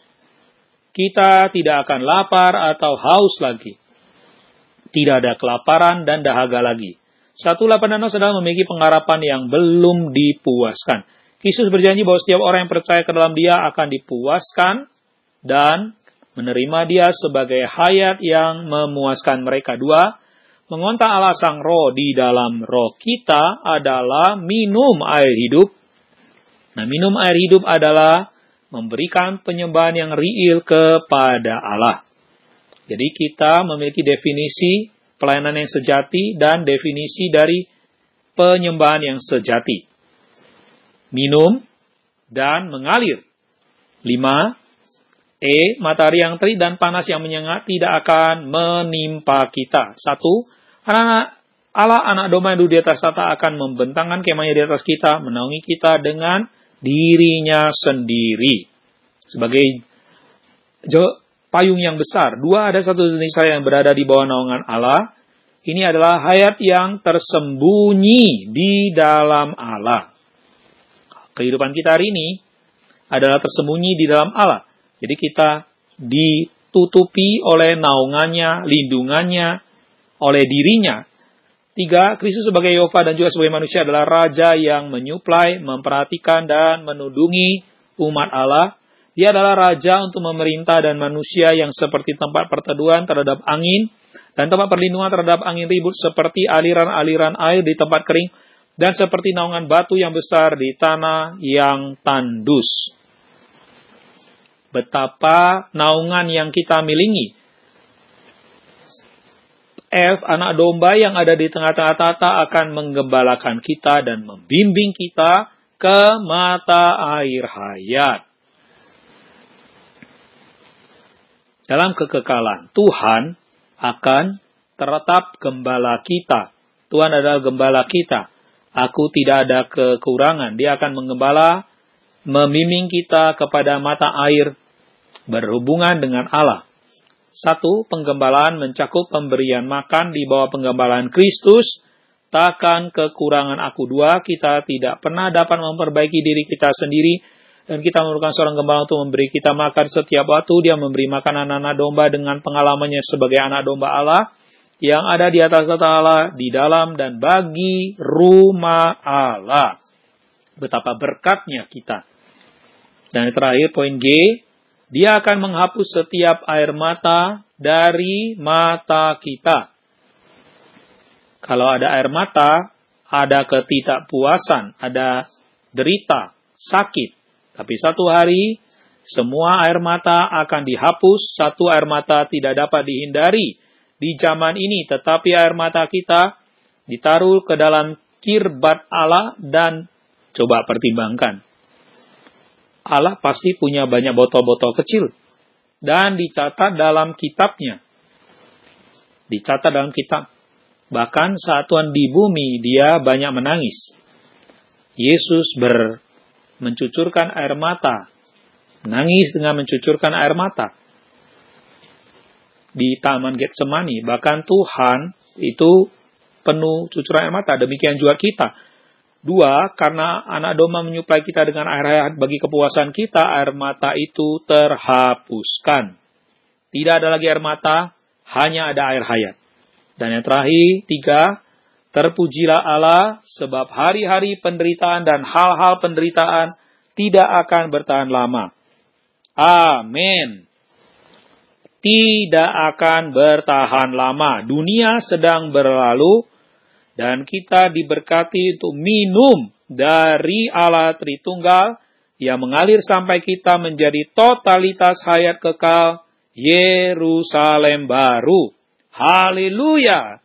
Kita tidak akan lapar atau haus lagi. Tidak ada kelaparan dan dahaga lagi. Satu lapar dan haus adalah memiliki pengharapan yang belum dipuaskan. Yesus berjanji bahwa setiap orang yang percaya ke dalam Dia akan dipuaskan dan menerima Dia sebagai hayat yang memuaskan mereka. Dua, mengontak Allah Sang Roh di dalam roh kita adalah minum air hidup. Nah, minum air hidup adalah memberikan penyembahan yang real kepada Allah. Jadi kita memiliki definisi pelayanan yang sejati dan definisi dari penyembahan yang sejati. Minum dan mengalir. Lima, E. Matahari yang terik dan panas yang menyengat tidak akan menimpa kita. Satu, anak Allah anak domba yang duduk di atas tahta akan membentangkan kemahnya di atas kita, menaungi kita dengan dirinya sendiri sebagai payung yang besar. Dua, ada satu Indonesia yang berada di bawah naungan Allah. Ini adalah hayat yang tersembunyi di dalam Allah. Kehidupan kita hari ini adalah tersembunyi di dalam Allah. Jadi kita ditutupi oleh naungannya, lindungannya, oleh dirinya. Tiga, Kristus sebagai Yehova dan juga sebagai manusia adalah Raja yang menyuplai, memperhatikan, dan menudungi umat Allah. Dia adalah Raja untuk memerintah dan manusia yang seperti tempat perteduhan terhadap angin, dan tempat perlindungan terhadap angin ribut seperti aliran-aliran air di tempat kering, dan seperti naungan batu yang besar di tanah yang tandus. Betapa naungan yang kita miliki. F, anak domba yang ada di tengah-tengah tahta akan menggembalakan kita dan membimbing kita ke mata air hayat. Dalam kekekalan, Tuhan akan tetap gembala kita. Tuhan adalah gembala kita. Aku tidak ada kekurangan. Dia akan menggembala, membimbing kita kepada mata air berhubungan dengan Allah. Satu, penggembalaan mencakup pemberian makan di bawah penggembalaan Kristus. Takkan kekurangan aku. Dua, kita tidak pernah dapat memperbaiki diri kita sendiri. Dan kita memerlukan seorang gembala untuk memberi kita makan setiap waktu. Dia memberi makan anak-anak domba dengan pengalamannya sebagai anak domba Allah. Yang ada di atas tahta Allah, di dalam dan bagi rumah Allah. Betapa berkatnya kita. Dan yang terakhir, poin G, dia akan menghapus setiap air mata dari mata kita. Kalau ada air mata, ada ketidakpuasan, ada derita, sakit. Tapi satu hari, semua air mata akan dihapus. Satu air mata tidak dapat dihindari di zaman ini. Tetapi air mata kita ditaruh ke dalam kirbat Allah dan coba pertimbangkan. Allah pasti punya banyak botol-botol kecil. Dan dicatat dalam kitabnya. Dicatat dalam kitab. Bahkan saat Tuhan di bumi, dia banyak menangis. Yesus ber, mencucurkan air mata. Menangis dengan mencucurkan air mata. Di Taman Getsemani. Bahkan Tuhan itu penuh cucuran air mata. Demikian juga kita. Dua, karena anak domba menyuplai kita dengan air hayat bagi kepuasan kita, air mata itu terhapuskan. Tidak ada lagi air mata, hanya ada air hayat. Dan yang terakhir, tiga, terpujilah Allah sebab hari-hari penderitaan dan hal-hal penderitaan tidak akan bertahan lama. Amin. Tidak akan bertahan lama. Dunia sedang berlalu dan kita diberkati untuk minum dari Allah Tritunggal yang mengalir sampai kita menjadi totalitas hayat kekal Yerusalem baru. Haleluya.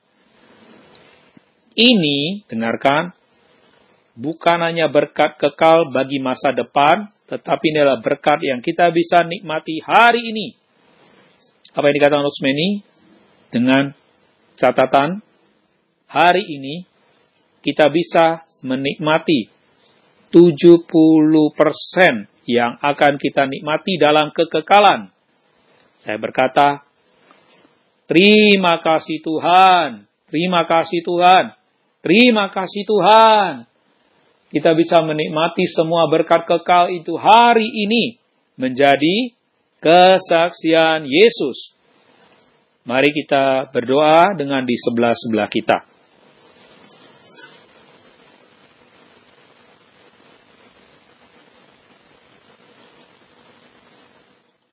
Ini, dengarkan, bukan hanya berkat kekal bagi masa depan, tetapi ini adalah berkat yang kita bisa nikmati hari ini. Apa yang dikatakan Luxmeni? Dengan catatan, hari ini kita bisa menikmati tujuh puluh persen yang akan kita nikmati dalam kekekalan. Saya berkata, terima kasih Tuhan, terima kasih Tuhan, terima kasih Tuhan. Kita bisa menikmati semua berkat kekal itu hari ini menjadi kesaksian Yesus. Mari kita berdoa dengan di sebelah-sebelah kita.